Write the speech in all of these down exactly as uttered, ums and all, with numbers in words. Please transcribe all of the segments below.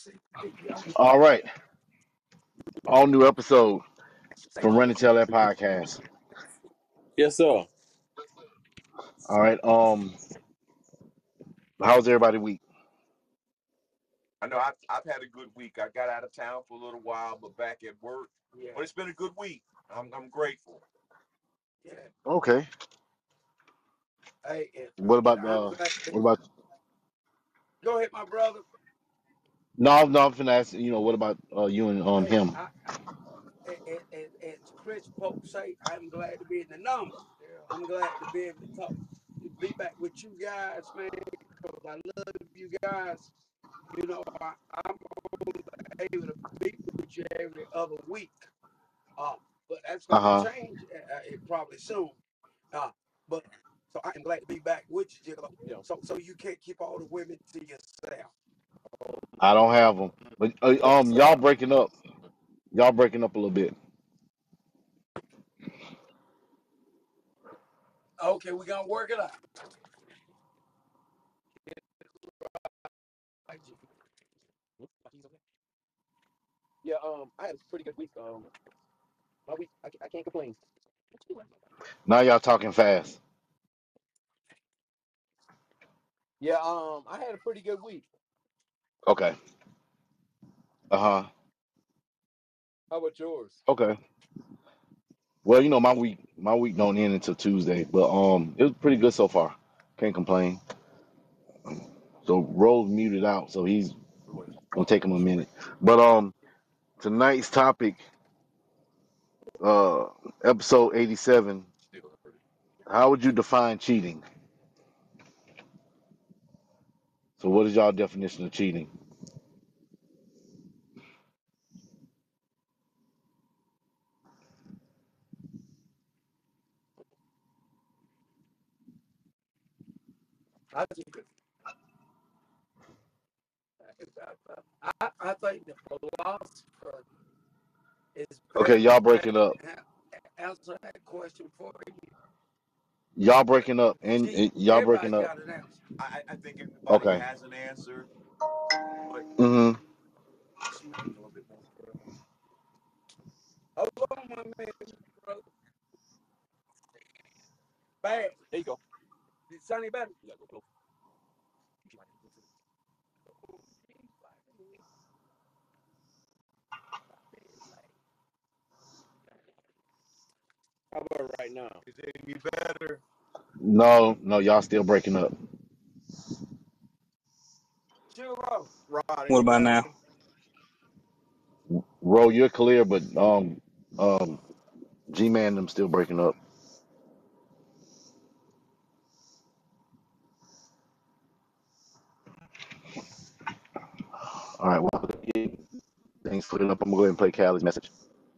All right, all new episode from Run and Tell That podcast. Yes, sir. All right, um, how's everybody week? I know I've, I've had a good week. I got out of town for a little while, but back at work. But it's been a good week. I'm I'm grateful. Okay. Hey, and, What and about I'm uh? glad. What about? Go ahead, my brother. No, no, I'm finna ask. You know, what about uh you and um Hey, him? I, as, as, as Chris Polk say, I'm glad to be in the number. I'm glad to be able to talk, to be back with you guys, man, because I love you guys. You know, I, I'm able to be with you every other week. Uh, but that's Uh going to huh. change uh, it probably soon. Uh, but so I am glad to be back with you. So so you can't keep all the women to yourself. I don't have them, but uh, Yes, um, y'all sir. breaking up. Y'all breaking up a little bit. Okay, we're gonna work it out. Yeah, um, I had a pretty good week. Um, my week, I, I can't complain. Now y'all talking fast. Yeah, um, I had a pretty good week. Okay. Uh huh. How about yours? Okay. Well, you know, my week my week don't end until Tuesday, but um, it was pretty good so far. Can't complain. So Rose muted out, so he's gonna take him a minute. But um, tonight's topic, uh, episode eighty-seven. How would you define cheating? So, what is y'all definition of cheating? I I, I think the philosopher is Okay, best y'all to breaking up. answer that question for you. Y'all breaking up, and, See, and y'all breaking everybody up. got an answer. I, I think everybody Okay. has an answer, but Mm-hmm. smoking a little bit more. Hold on, my man, brother. Bad. There you go. Did Sonny better? You gotta go close. How about right now? Is it any better? No, no, y'all still breaking up. Sure. Rod, What any about better? now? Ro, you're clear, but um, um, G-Man them still breaking up. All right, well, thanks for it up. I'm gonna go ahead and play Callie's message.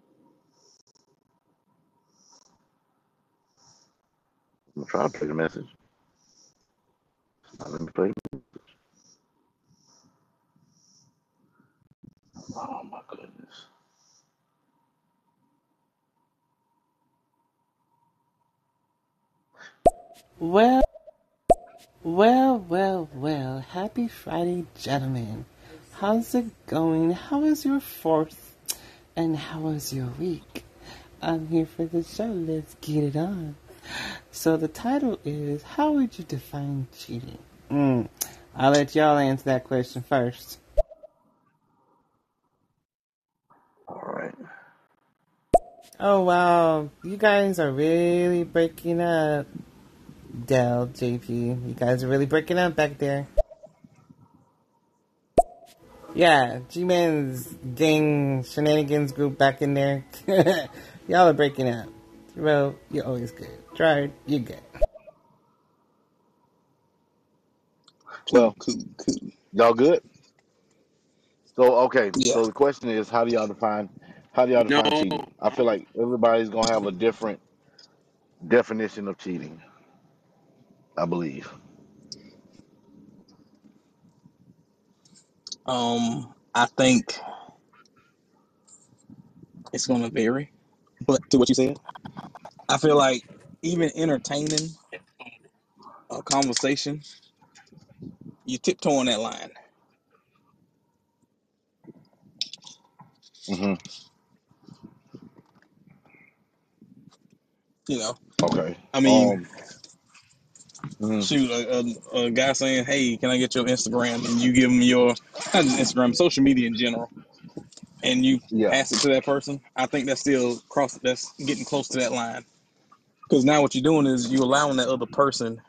I'm gonna try to play the message. Let me play. Oh my goodness. Well, well, well, well. Happy Friday, gentlemen. How's it going? How was your fourth? And how was your week? I'm here for the show. Let's get it on. So the title is, how would you define cheating? Mm, I'll let y'all answer that question first. All right. Oh, wow. You guys are really breaking up. Dell, J P, you guys are really breaking up back there. Yeah, G-Man's gang shenanigans group back in there. Y'all are breaking up. Bro, you're always good. Tried, you good. Cool, Well, cool, cool. y'all good? So okay. Yeah. So the question is, how do y'all define how do y'all No, define cheating? I feel like everybody's gonna have a different definition of cheating. I believe. Um, I think it's gonna vary. But to what you said, I feel like even entertaining a conversation, you tiptoe on that line. Hmm. You know, Okay. I mean, Um. Mhm. shoot, a, a, a guy saying, "Hey, can I get your Instagram?" and you give him your not just Instagram, social media in general, and you Yeah. pass it to that person. I think that's still cross. That's getting close to that line because now what you're doing is you allowing that other person,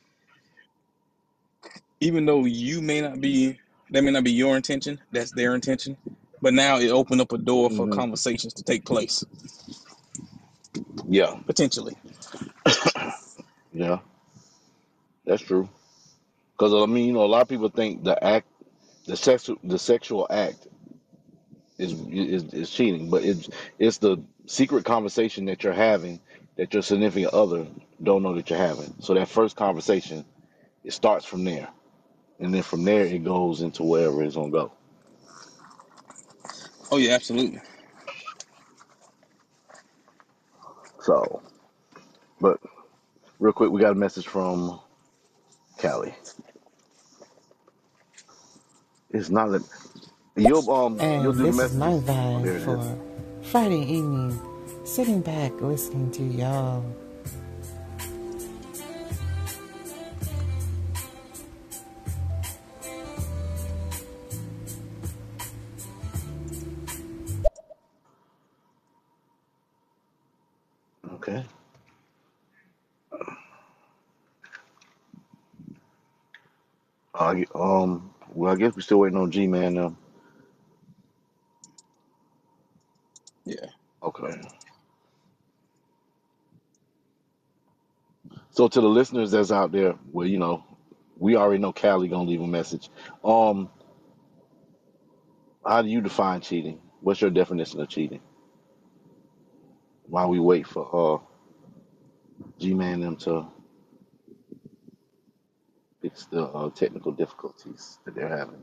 even though you may not be, that may not be your intention. That's their intention, but now it opened up a door for Hmm. conversations to take place Yeah. potentially. Yeah. That's true. Because I mean, you know, a lot of people think the act, the sexual, the sexual act is is is cheating, but it's it's the secret conversation that you're having that your significant other don't know that you're having. So that first conversation, it starts from there, and then from there it goes into wherever it's gonna go. Oh yeah, absolutely. So, but real quick, we got a message from Callie. It's not that you'll um you'll And do the this is my messages. Oh, vibe there it is. for Friday evening, sitting back listening to y'all. Okay. Uh, um. Well, I guess we're still waiting on G Man now. Yeah. Okay. So to the listeners that's out there, well, you know, we already know Callie gonna leave a message. Um, how do you define cheating? What's your definition of cheating? While we wait for uh G Man them to fix the uh, technical difficulties that they're having.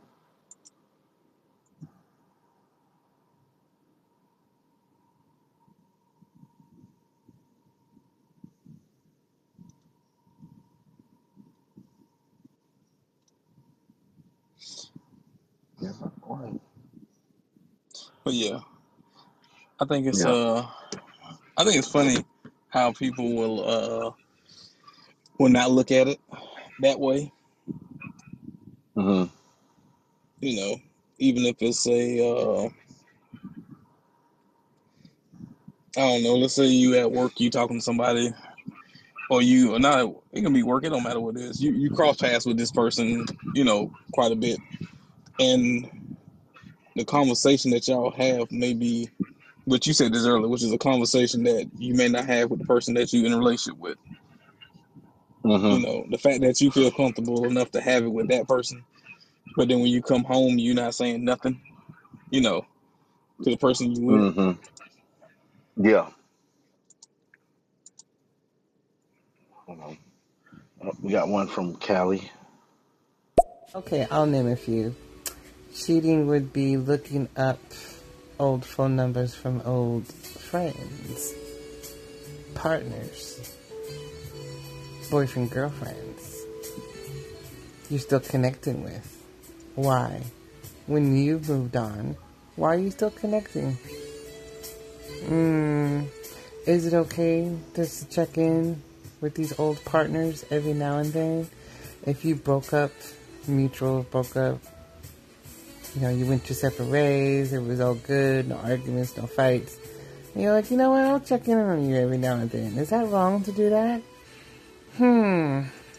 Yeah. All right. But yeah, I think it's Yeah. uh, I think it's funny how people will uh will not look at it that way. Mhm. You know, even if it's a uh, I don't know. Let's say you at work, you talking to somebody, or you or not. It can be work. It don't matter what it is. You you cross paths with this person, you know, quite a bit, and the conversation that y'all have may be what you said this earlier, which is a conversation that you may not have with the person that you in a relationship with. You Mhm. know, the fact that you feel comfortable enough to have it with that person, but then when you come home, you're not saying nothing. You know, to the person you with. Mhm. Yeah. Hold on. Uh, We got one from Callie. Okay, I'll name a few. Cheating would be looking up old phone numbers from old friends, partners, boyfriend, girlfriends you're still connecting with. Why? When you've moved on, why are you still connecting? Mm, is it okay just to check in with these old partners every now and then? If you broke up, mutual broke up, you know, you went your separate ways, it was all good, no arguments, no fights. And you're like, you know what, I'll check in on you every now and then. Is that wrong to do that? Hmm.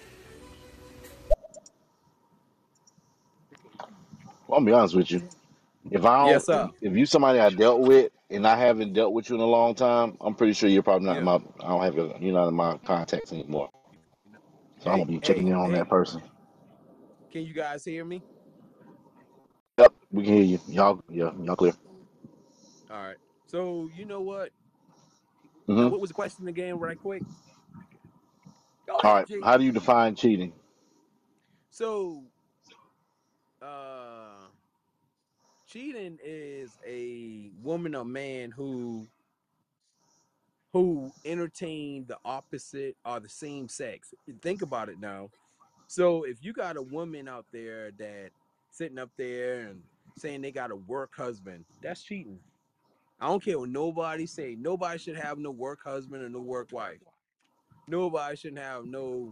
Well, I'll be honest with you. If I Yes, don't, sir. if, if you somebody I dealt with and I haven't dealt with you in a long time, I'm pretty sure you're probably not in Yeah. my. I don't have your, you're not in my contacts anymore. So I'm Hey, gonna be checking hey, in on that hey. person. Can you guys hear me? Yep, we can hear you. Y'all, yeah, y'all clear. All right. So you know what? Now, Hmm. what was the question again, right quick? Go All ahead, right. G. How do you define cheating? So, uh, cheating is a woman or man who who entertain the opposite or the same sex. Think about it now. So if you got a woman out there that sitting up there and saying they got a work husband, that's cheating. I don't care what nobody say. Nobody should have no work husband or no work wife. Nobody shouldn't have no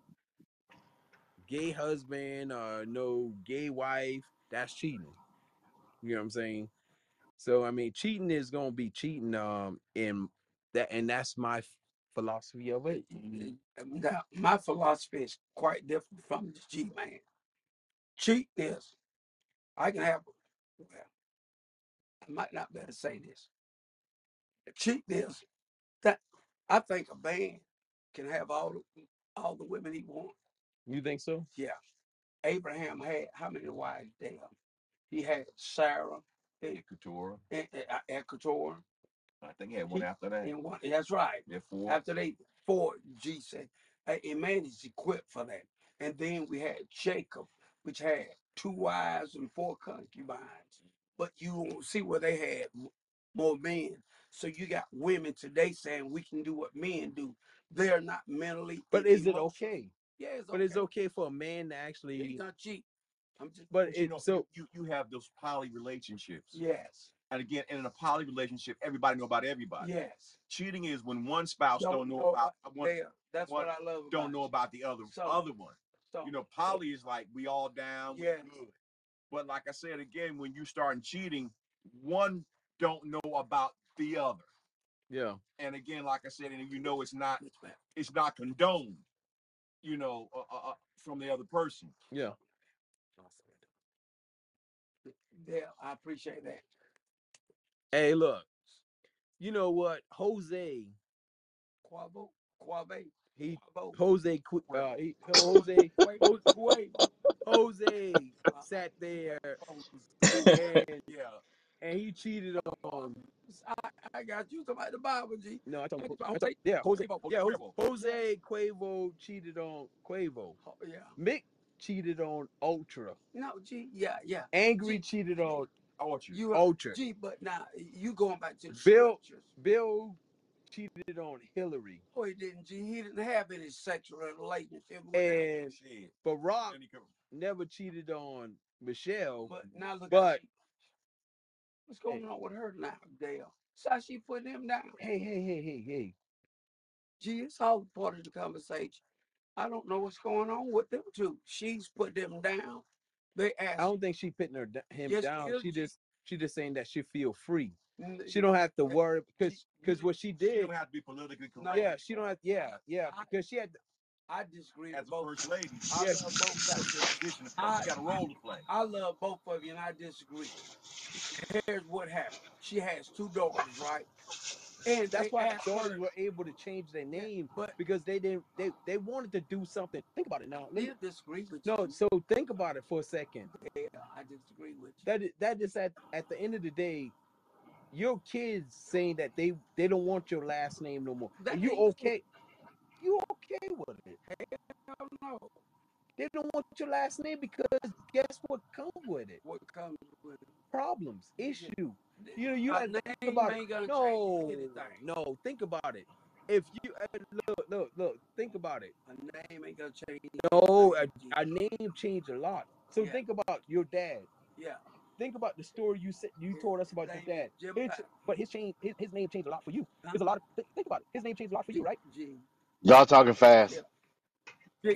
gay husband or no gay wife. That's cheating. You know what I'm saying? So I mean, cheating is gonna be cheating. Um, in that, and that's my philosophy of it. Now, my philosophy is quite different from the G man. Cheat is I can have. Well, I might not better say this. Cheat is that I think a man can have all the all the women he wants. You think so? Yeah. Abraham had how many wives there? He had Sarah and Keturah. and, and, and Keturah. I think he had one He- after that. And one, that's right. Yeah, four. After they four, G said, a, a man is equipped for that. And then we had Jacob, which had two wives and four concubines. But you won't see where they had m- more men. So you got women today saying we can do what men do. They're not mentally. But e- is it emotionally- okay? Yeah, it's But okay. it's okay for a man to He's actually. not cheap. I'm just. But But you it know, so you, you have those poly relationships. Yes. And again, in a poly relationship, everybody know about everybody. Yes. Cheating is when one spouse don't, know about one, there. That's one what I love. don't about know you. about the other So- other one. So, You know, poly is like we all down, Yes. we good. But like I said again, when you start cheating, one don't know about the other. yeah. And again, like I said, and you know it's not Yes, ma'am. it's not condoned, you know, uh, uh, uh, from the other person. Yeah. Yeah, I appreciate that. Hey, look. You know what? Jose, Quavo, Quave, he Quavo, Jose Qu- uh he, Jose Quavo, Quavo. Jose sat there and Yeah. and he cheated on. I, I got you talking about the Bible, G. No, I told him. I I told, yeah, Jose. Yeah, Jose, Quavo. Jose Quavo cheated on Quavo. Oh, yeah. Mick cheated on Ultra. No, G. Yeah, yeah. Angry G, cheated on Orchard. You are Ultra. G, but now you going back to the Bill scriptures. Bill cheated on Hillary. Oh, he didn't, G. He didn't have any sexual relationship with And Shit. Barack Then he come- never cheated on Michelle. But now look, But- at she, what's going on with her now, Dale? So she putting him down. Hey, hey, hey, hey, hey. Gee, it's all part of the conversation. I don't know what's going on with them two. She's put them down. They asked. I don't think she putting her him Yes, down. is, She G. just she just saying that she feel free. N- She don't have to Okay. worry because She- because what she She did. don't have to be politically No. correct. Yeah, she don't have. Yeah, yeah, I- because she had. I disagree As with a both. first lady, I Yes. love both she got of a you. position to play. I- She got a role to play. I love both of you, and I disagree. Here's what happened. She has two daughters, right? And That's they why asked the daughters her, were able to change their name but because they didn't. They they wanted to do something. Think about it now. Let me- I disagree with no, you. so think about it for a second. Yeah, I disagree with you. That is, that is at at the end of the day, your kids saying that they they don't want your last name no more, That and you ain't- okay? You okay with it? I don't know They don't want your last name because guess what comes with it? what comes with it. Problems, issue. You know, you A have to name think about ain't it. gonna No, change anything. no, think about it. If you uh, look, look, look, think about it. A name ain't gonna change. No, a, anything, G. a name changed a lot. So Yeah. think about your dad. Yeah. Think about the story you said you His told us about your name dad. is Jim His- Patton. but his change, his, his name changed a lot for you. Huh? There's a lot of think, think about it. His name changed a lot for you, right? G. Y'all talking fast. Yeah.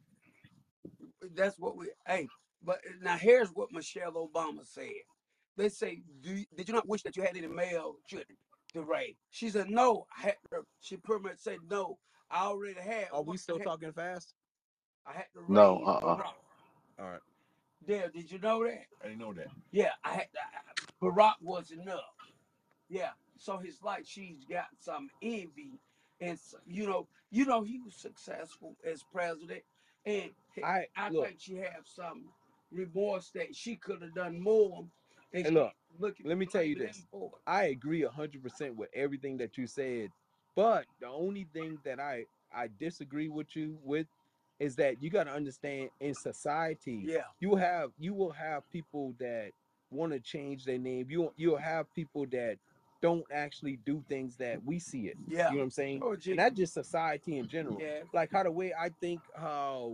That's what we. Hey, but now here's what Michelle Obama said. They say, "Do you, did you not wish that you had any male children to raise?" She said, "No." I had to, she pretty much said, "No, I already had." Are we one. still I had, talking fast? I had to raise No, uh-uh. Barack. All right. Dale, did you know that? I didn't know that. Yeah, I had to, I, Barack was enough. Yeah, so it's like she's got some envy, and so, you know, you know, he was successful as president, and he- I I look. think she has some remorse that she could have done more. And Hey, she look, looking let me tell you blaming this. him for it. I agree a hundred percent with everything that you said, but the only thing that I I disagree with you with is that you got to understand in society, Yeah, you have you will have people that want to change their name. You you'll have people that don't actually do things that we see it. yeah. You know what I'm saying? Oh, gee. And that's just society in general. Yeah. Like how the way I think how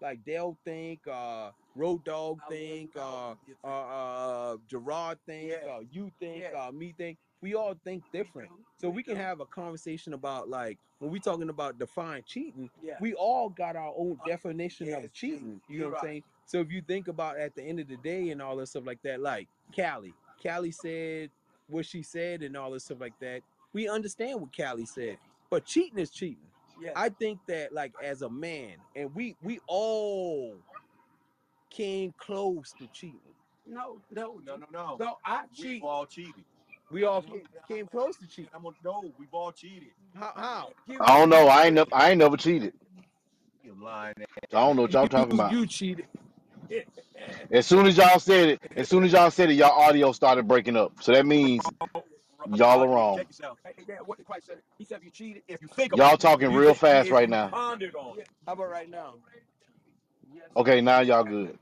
like they'll think, uh, Road Dog I wouldn't think, know. uh, You think? uh, uh, Gerard think, Yeah, uh, you think, yeah. uh, me think. We all think We different, do. so We we can do. have a conversation about like when we talking about define cheating. Yeah. We all got our own Uh, definition yes, of G. cheating. You know You're what I'm right. saying? So if you think about at the end of the day and all this stuff like that, like Callie, Callie said what she said and all this stuff like that. We understand what Callie Yeah. said, but cheating is cheating. Yeah. I think that like as a man, and we we all came close to cheating. No, no, No, G. no, no. No, I We've cheat. all cheated. We all G. came close to cheating. I'm gonna no, we've all cheated. How? How? Give I me don't an know. I ain't example. never, I ain't never cheated. You lying So I don't know what y'all talking You about. you cheated. As soon as y'all said it, as soon as y'all said it, y'all audio started breaking up. So that means y'all uh, are wrong. check yourself. Hey, Dad, what did Christ say? He said if you cheated, if you think Y'all about it, talking he real said fast if right you now. pondered on Yeah. it. How about right now? Yes, sir. Okay, now y'all good.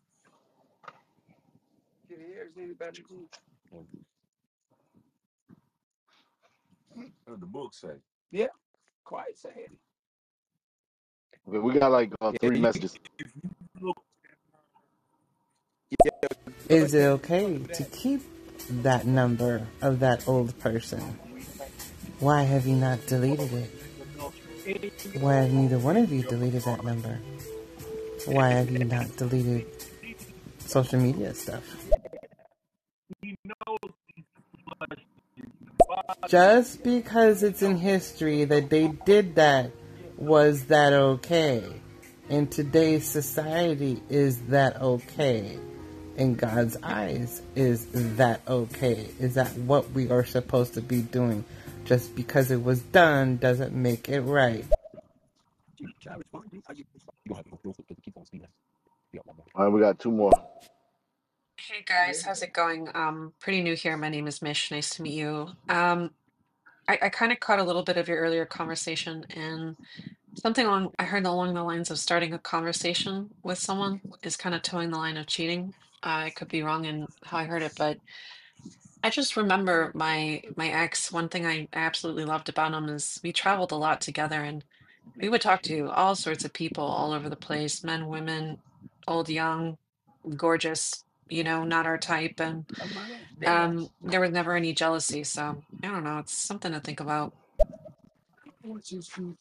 Can you hear us any better, G? What the book say? Yeah. Quite said it. Okay, we got like uh, Yeah, three you, messages. If you look yeah, go Is it ahead. okay to keep that number of that old person? Why have you not deleted it? Why have neither one of you deleted that number? Why have you not deleted social media stuff? Just because it's in history that they did that, was that okay? In today's society, is that okay? In God's eyes, is that okay? Is that what we are supposed to be doing? Just because it was done doesn't make it right. G, can I respond? G? Are you All right, we got two more. Hey guys, how's it going? Um, pretty new here. My name is Mish. Nice to meet you. Um, I, I kind of caught a little bit of your earlier conversation and something along I heard along the lines of starting a conversation with someone is kind of towing the line of cheating. I could be wrong in how I heard it, but I just remember my my ex, one thing I absolutely loved about him is we traveled a lot together and we would talk to all sorts of people all over the place, men, women, old, young, gorgeous, you know, not our type. And talking about us? Damn. um, there was never any jealousy. So I don't know. It's something to think about. What's your truth?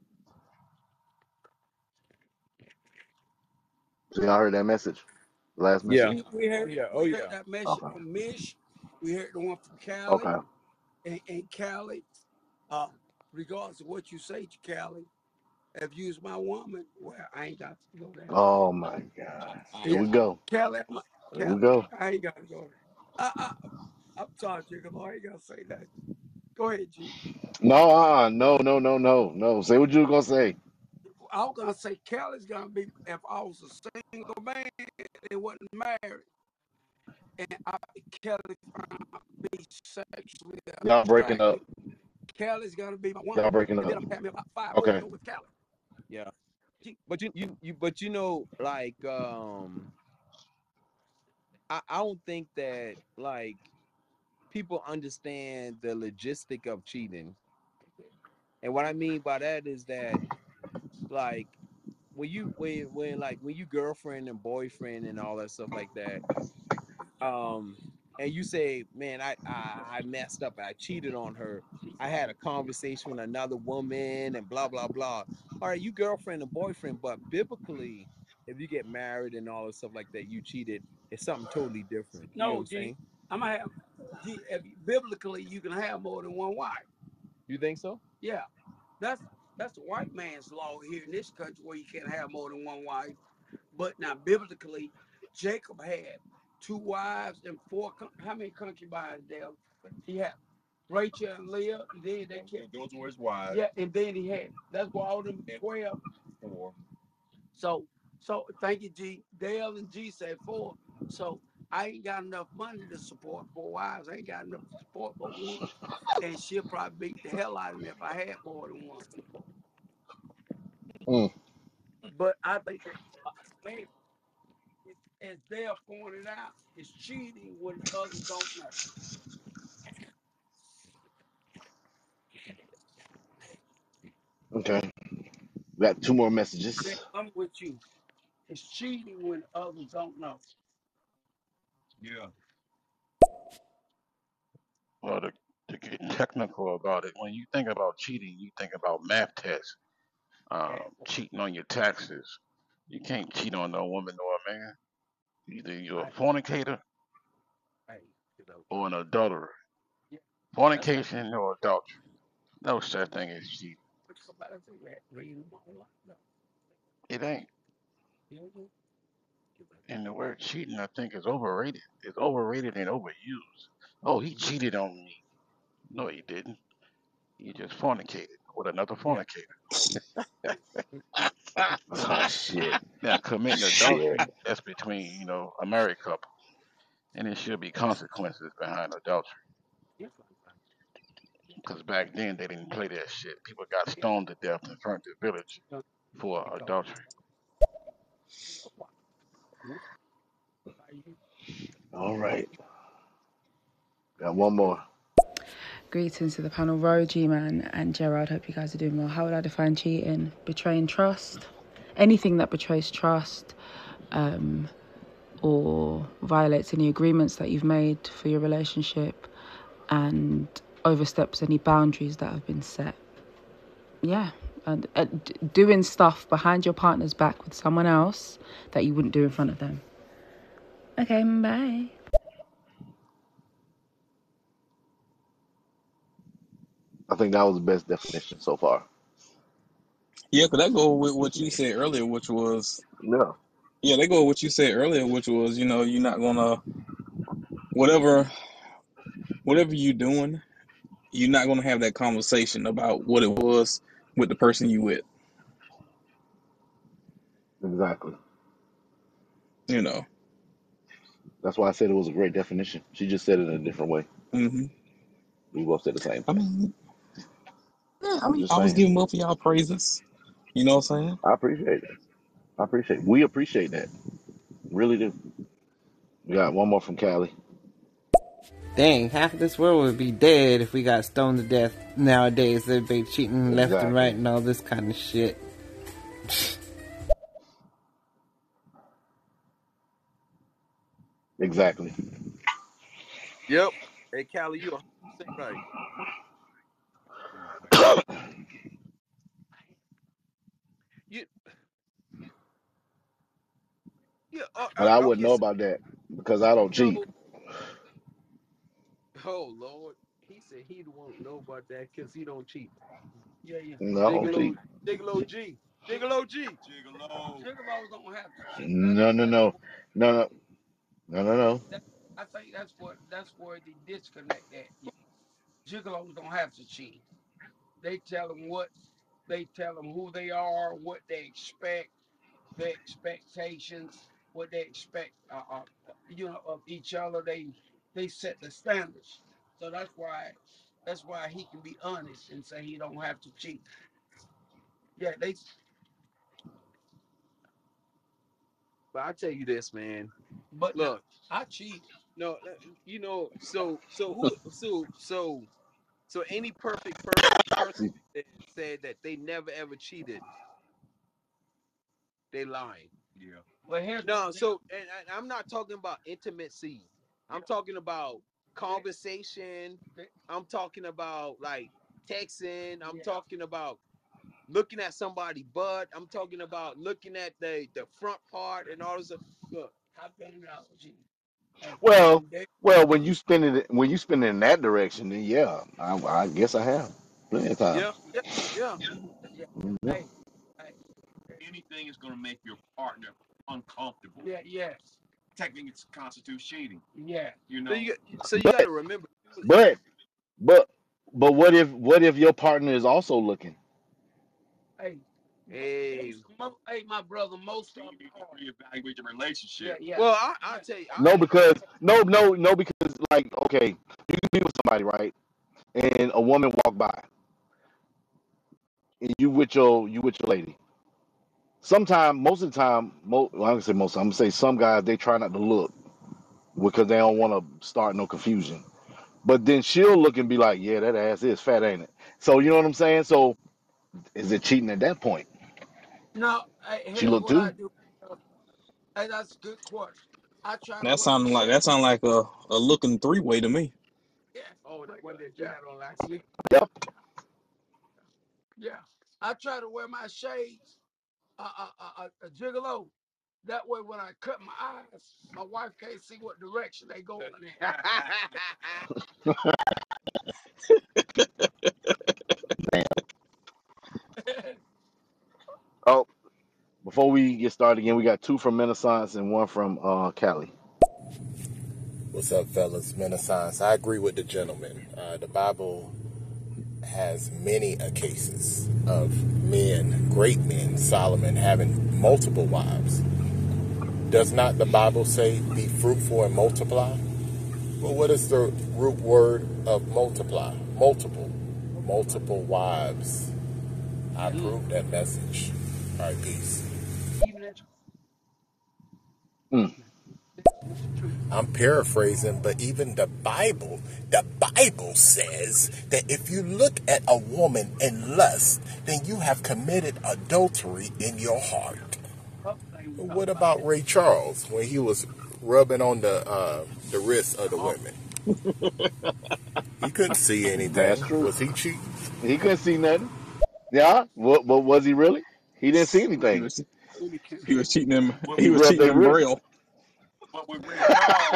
So y'all heard that message? Last Yeah. message? We, we Oh heard yeah. Oh we heard yeah. that message Okay. from Mish. We heard the one from Okay. Callie and, and Callie. Uh, regardless of what you say to Callie, if you was my woman, well, I ain't got to go there. Oh my God. Here Yeah, we go. Callie, my, Here we Callie, go. I ain't got to go there. I, I, I'm sorry, Jigga. I ain't got to say that. Go ahead, G. No, uh, no, no, no, no, no. Say what you were gonna say. I was gonna say Callie's gonna be if I was a single man and wasn't married, and I Kelly found me sexually Y'all breaking attractive. up. Kelly's gonna be my Y'all woman, breaking and up. then I'm having about five more to Okay. go with Kelly. Yeah. But you you you but you know like um I, I don't think that like people understand the logistic of cheating. And what I mean by that is that like when you when when like when you girlfriend and boyfriend and all that stuff like that, um, and you say, man, I I, I messed up, I cheated on her, I had a conversation with another woman and blah blah blah. All right, you girlfriend and boyfriend, but biblically, if you get married and all that stuff like that, you cheated. It's something totally different. You know what No, I'm G, saying? I'm gonna have G. If, biblically, you can have more than one wife. You think so? Yeah, that's that's the white man's law here in this country where you can't have more than one wife. But now, biblically, Jacob had two wives and four. How many concubines, Dale? He had Rachel and Leah, and then they kept. those were his wives. Yeah, and then he had. That's why all them twelve. Four. So, so thank you, G. Dale and G said four. So I ain't got enough money to support four wives. I ain't got enough to support but one, and she'll probably beat the hell out of me if I had more than one. Mm, But I think, uh, man, as Dale pointed out, it's cheating when others don't know. okay. We got two more Man, messages. I'm with you. It's cheating when others don't know. Yeah. Well, to, to get technical about it, when you think about cheating, you think about math tests, Yeah. um, cheating on your taxes. You can't cheat on no woman or a man. Either you're a I, fornicator I, you know, or an adulterer. yeah, that's like Fornication or adultery. No such thing as cheating. what somebody say that read them all up. No, It ain't. you know, And the word cheating, I think, is overrated. It's overrated and overused. Oh, he cheated on me. No, he didn't. He just fornicated with another yeah. fornicator. Oh shit. Now, committing Shit. adultery, that's between, you know, a married couple. And there should be consequences behind adultery. Yeah, Because back then, they didn't play that shit. People got stoned to death in front of the village for adultery. All right. Got one more. Greetings to the panel, Ro, G-Man and Gerard. Hope you guys are doing well. How would I define cheating? Betraying trust. Anything that betrays trust um, or violates any agreements that you've made for your relationship and oversteps any boundaries that have been set. Yeah. And uh, d- doing stuff behind your partner's back with someone else that you wouldn't do in front of them. Okay, bye. I think that was the best definition so far. Yeah, because that go with what you said earlier, which was Yeah. yeah, they go with what you said earlier, which was you know you're not gonna whatever whatever you're doing, you're not gonna have that conversation about what it was with the person you with. Exactly. You know. That's why I said it was a great definition. She just said it in a different way. hmm We both said the same I thing. mean, yeah, I I'm mean, just I was saying. giving both of y'all praises. You know what I'm saying? I appreciate it. I appreciate it. We appreciate that. Really do. We got one more from Cali. Dang, half of this world would be dead if we got stoned to death nowadays. Everybody cheating left and right Exactly. and all this kind of shit. Exactly. Yep. Hey, Callie, you one hundred percent right. You, yeah, uh, But uh, I wouldn't okay, know so, about that because I don't cheat. so, oh, Lord. He said he won't know about that because he don't cheat. yeah, yeah. No, I don't Gigolo, cheat. Gigolo G. Gigolo G. Gigolo. Gigolos don't have to cheat. That's No, no, that's no. No, no. No, no, no. that, I think that's what that's where the disconnect at. Yeah. Gigolos don't have to cheat. They tell them what they tell them who they are, what they expect, their expectations, what they expect, uh, uh, you know, of each other. They they set the standards. So that's why that's why he can be honest and say he don't have to cheat. Yeah, they. But I tell you this, man. But now Look, I cheat. no, uh, you know, so, so who, so, so, so any perfect person, person See, that said that they never ever cheated, they lying. Yeah. Well, here's No, the deal. so and, and I'm not talking about intimacy. Yeah, I'm talking about yeah, conversation. yeah, I'm talking about like texting. I'm yeah. talking about looking at somebody butt. I'm talking about looking at the the front part and all this stuff. Look, I've been out cheating, and well, and they, well, when you spin it, when you spin it in that direction, then yeah, I, I guess I have plenty of yeah, times. yeah, yeah. yeah, Yeah. hey, hey, Anything is going to make your partner uncomfortable. yeah, yes, Technically, it constitutes cheating. yeah. You So know. you so you got But, to remember. but, but, but what if, what if your partner is also looking? Hey, Hey, most, mo, hey, my brother, most Then of you them need to are. reevaluate your Yeah, relationship. yeah, well, I I yeah. tell you, No, I because no, no, no, because like, okay, you can be with somebody, right? And a woman walk by, and you with your, you with your lady. Sometimes, most of the time, mo well, I'm gonna say most. I'm gonna say some guys they try not to look because they don't want to start no confusion. But then she'll look and be like, "Yeah, that ass is fat, ain't it?" So you know what I'm saying? So is it cheating at that point? No, hey, She here's looked what I too. do. Hey, that's a good question. I try to That wear my sounded like that shades. sound like a, a looking three way to me. Yeah. Oh, the one that you had on last week. Yep. Yeah. I try to wear my shades, uh, uh, uh, uh, a gigolo. That way, when I cut my eyes, my wife can't see what direction they going in. Oh, before we get started again, we got two from Renaissance and one from uh, Cali. What's up, fellas? Renaissance. I agree with the gentleman. Uh, the Bible has many a cases of men, great men, Solomon, having multiple wives. Does not the Bible say, be fruitful and multiply? Well, what is the root word of multiply? Multiple. Multiple wives. I approve that message. All right, peace. Mm. I'm paraphrasing, but even the Bible, the Bible says that if you look at a woman in lust, then you have committed adultery in your heart. What about Ray Charles when he was rubbing on the uh, the wrists of the women? He couldn't see anything. That's true. Was he cheating? He couldn't see nothing. Yeah. What? What was he really? He didn't see He anything. was he was cheating them. He He was rubbed cheating their them wrist. braille. But with Ray Charles,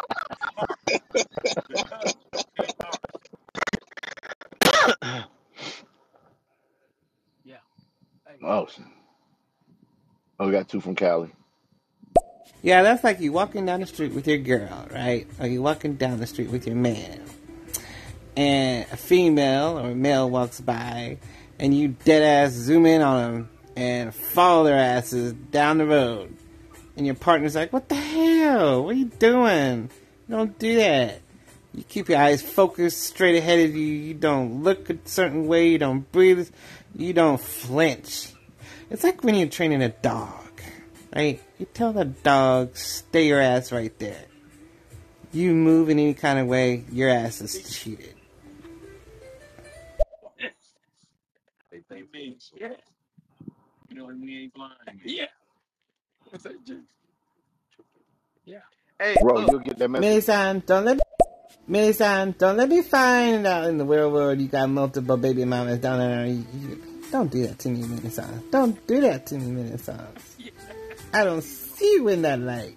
Yeah. Hey, Oh, shit. Oh, we got two from Cali. Yeah, that's like you walking down the street with your girl, right? Or you walking down the street with your man. And a female or a male walks by, and you dead ass zoom in on them and follow their asses down the road. And your partner's like, what the hell? What are you doing? You don't do that. You keep your eyes focused straight ahead of you. You don't look a certain way. You don't breathe. You don't flinch. It's like when you're training a dog, right? You tell the dog, stay your ass right there. You move in any kind of way, your ass is cheated. they mean, yeah. you know, and we ain't blind. Yeah. Yeah. Hey, Bro, look, you'll get that message. Millie-san, don't let me, Millie-san, don't let me find out in the real world you got multiple baby mamas down there. You, you, don't do that to me, Millie-san. Don't do that to me, Millie-san. I don't see you in that light.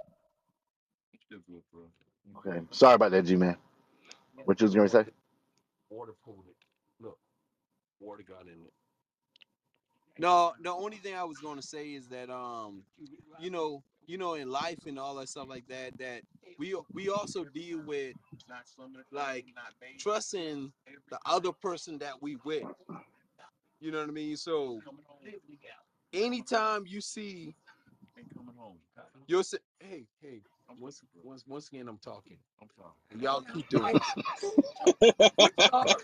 Okay. Sorry about that, G man. What you was gonna say? water pulled it. Look, water got in it. No, the only thing I was gonna say is that um, you know, you know, in life and all that stuff like that, that we we also deal with like trusting the other person that we with. You know what I mean? So anytime you see you'll say, hey, hey, once once once again I'm talking. I'm sorry. And y'all keep doing it. We sorry.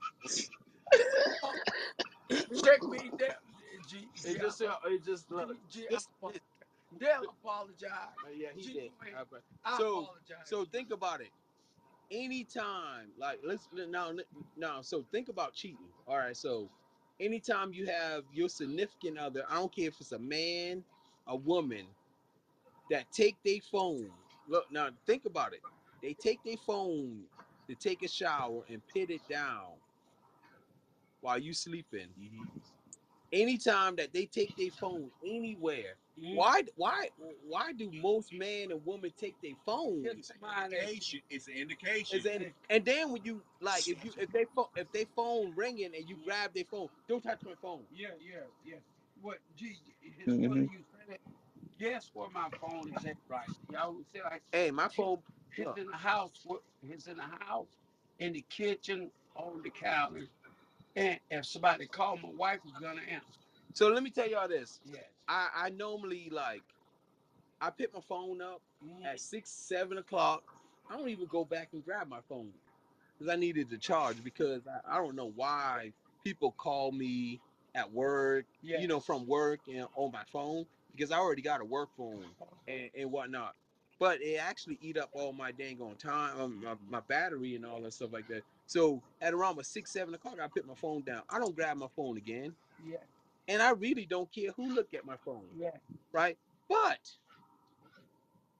Check me down, G. It just uh, it just look. G, This, I, this, Dale apologize. uh, yeah, he G, did. go ahead. Uh, but- I So apologize. so think about it. Anytime, like let's now now so think about cheating. All right, so anytime you have your significant other, I don't care if it's a man, a woman, that take their phone. Look now, think about it. They take their phone to take a shower and put it down while you sleeping. Anytime that they take their phone anywhere, Mm-hmm. why why why do most man and woman take their phones? It's an indication. It's an indication. Is in, and then when you like if you if they phone if they phone ringing and you grab their phone, don't touch my phone. Yeah, yeah, yeah. What, G, his Mhm. brother you said it. Guess where my phone is at right? Y'all would say like Hey, my phone. it's Look, in the house. It's in the house, in the kitchen, on the counter. And if somebody call, my wife is gonna answer. so let me tell y'all this. Yes. I I normally like I pick my phone up Mhm. at six seven o'clock. I don't even go back and grab my phone because I needed to charge because I, I don't know why people call me at work, Yes. you know, from work and on my phone because I already got a work phone and, and whatnot. But it actually eat up all my dang on time, um, my, my battery and all that stuff like that. So at around my six, seven o'clock, I put my phone down. I don't grab my phone again. Yeah. And I really don't care who look at my phone. Yeah. Right? But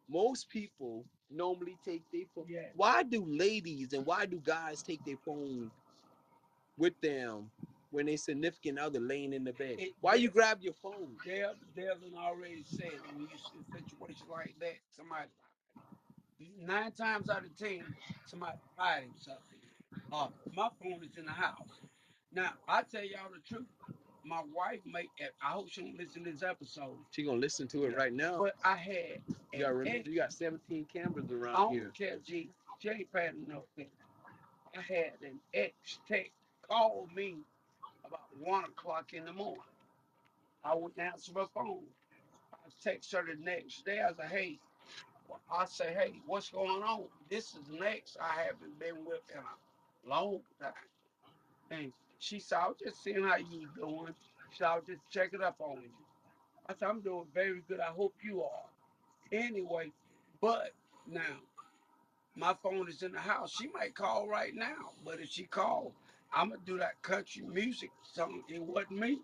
most people normally take their phone. Yeah. Why do ladies and why do guys take their phone with them when they significant other laying in the bed? It- Why they- you grab your phone? Dale, Dale done already said when you see a situation like that, somebody nine times out of ten, somebody hiding something. Uh, my phone is in the house. Now I tell y'all the truth. My wife make. I hope she don't listen to this episode. She gonna listen to it Yeah. right now. But I had. You gotta an remember, ex- you got seventeen cameras I around don't here. care, G. She ain't paying enough attention. I had an ex tech call me about one o'clock in the morning. I wouldn't answer my phone. I text her the next day. I said, hey, well, I say, hey, what's going on? This is an ex I haven't been with in a long time. And she said, I was just seeing how you was doing. She said, I was just checking up on you. I said, I'm doing very good. I hope you are. Anyway, but now my phone is in the house. She might call right now, but if she called, I'm gonna do that country music song. It wasn't me.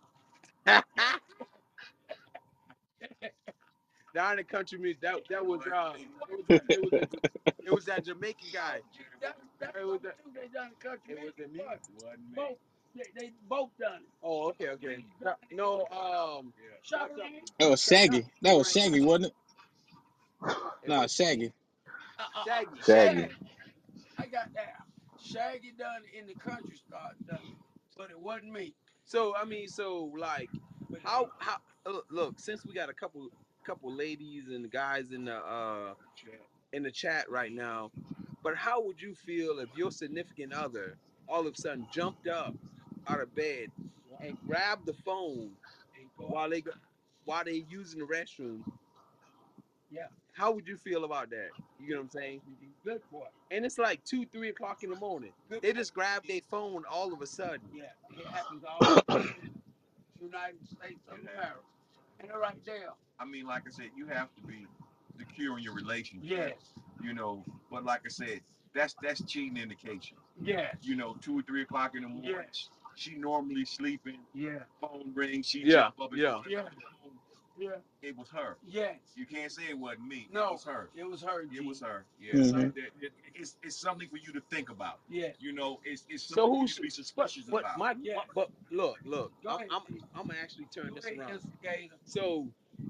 Down in the country music, that that was uh, it was that it was that, it was that Jamaican guy. That, that's It was what that, too. They done country it was music. the me. but Wasn't me. Both they, they both done it. Oh, okay, okay. No, um, Shot what's up? That was Shaggy. That was Shaggy, wasn't it? It Nah, was Shaggy. Uh, uh, uh, Shaggy. Shaggy. Shaggy. I got that. Shaggy done it in the country star done it, but it wasn't me. So I mean, so like, how how look, look since we got a couple couple ladies and guys in the uh in the chat right now, but how would you feel if your significant other all of a sudden jumped up out of bed and grabbed the phone while they go, while they using the restroom? Yeah. How would you feel about that? You get what I'm saying? Good boy. And it's like two, three o'clock in the morning. Good They boy. just grab their phone all of a sudden. Yeah, it happens all the time in the United States of America. And they're right there. I mean, like I said, you have to be secure in your relationship. Yes. You know, but like I said, that's that's cheating indication. Yes. You know, two or three o'clock in the morning. Yes. She normally sleeping. Yeah. Phone rings. She Yeah, jump up and yeah. go to Yeah. the phone. Yeah. It was her. Yes. You can't say it wasn't me. No, it was her. It was her. G. It was her. Yeah. Mhm. So that, it, it's it's something for you to think about. Yeah. You know, it's it's So something for you who's to be but, suspicious but about. my, Yeah. my but look look Go I'm ahead, I'm, G. I'm gonna actually turn Go this ahead, around. instigator. So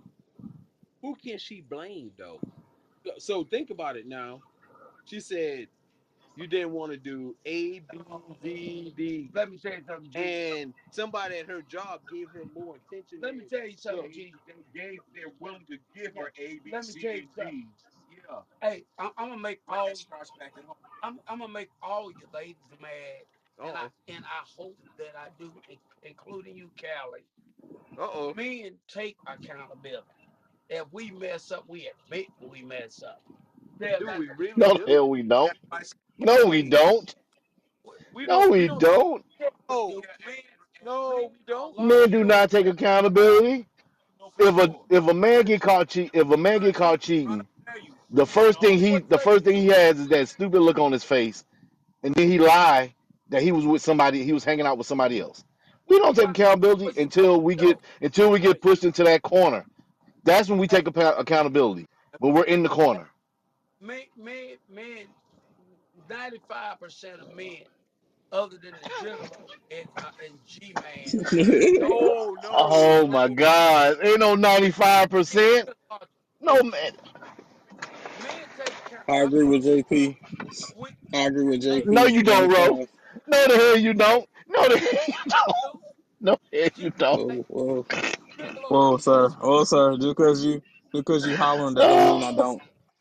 who can she blame though? So think about it now. She said you didn't want to do A, B, D, D, Let me tell you something, G. and somebody at her job gave her more attention. Let me than- tell you something, Look, G. They gave, they're willing to give her A, B, Let me C, tell you and something. D. Yeah. Hey, I'm, I'm gonna make But all that starts back at home. I'm, I'm gonna make all you ladies mad, and I uh-oh, and I hope that I do, in- including you, Callie. uh-oh. Men take accountability. If we mess up, we admit when we mess up. Tell Do that we to really No, the do? hell we don't. That's why I said No, we we. don't. we No, don't we we don't don't. Oh, do men. no, we Men are don't. Men do learning not take accountability. No, for If a sure. if a man get caught cheat, if a man But get caught I'm cheating, tell you, the men first thing he always. what the say first thing he has is that stupid look on his face, and then he lie that he was with somebody, he was hanging out with somebody else. We don't take what accountability what you until we do. get until we get Right. pushed into that corner. That's when we Hey, take appa- accountability. When we're in the corner. men men men ninety-five percent of men, other than the general and uh, and G man, take No, no, Oh my no. God! Ain't no ninety-five percent. men are No man. men take I account. agree with J P. We, I agree with hey, J No, P. you don't, Ro. ninety-five. No, the hell you don't. No, the hell you don't. do. No, the hell G, you don't. hey, Whoa, whoa, general, whoa, sir. listen, Oh, sir. Just because you, because you hollering, that don't mean I Oh, don't.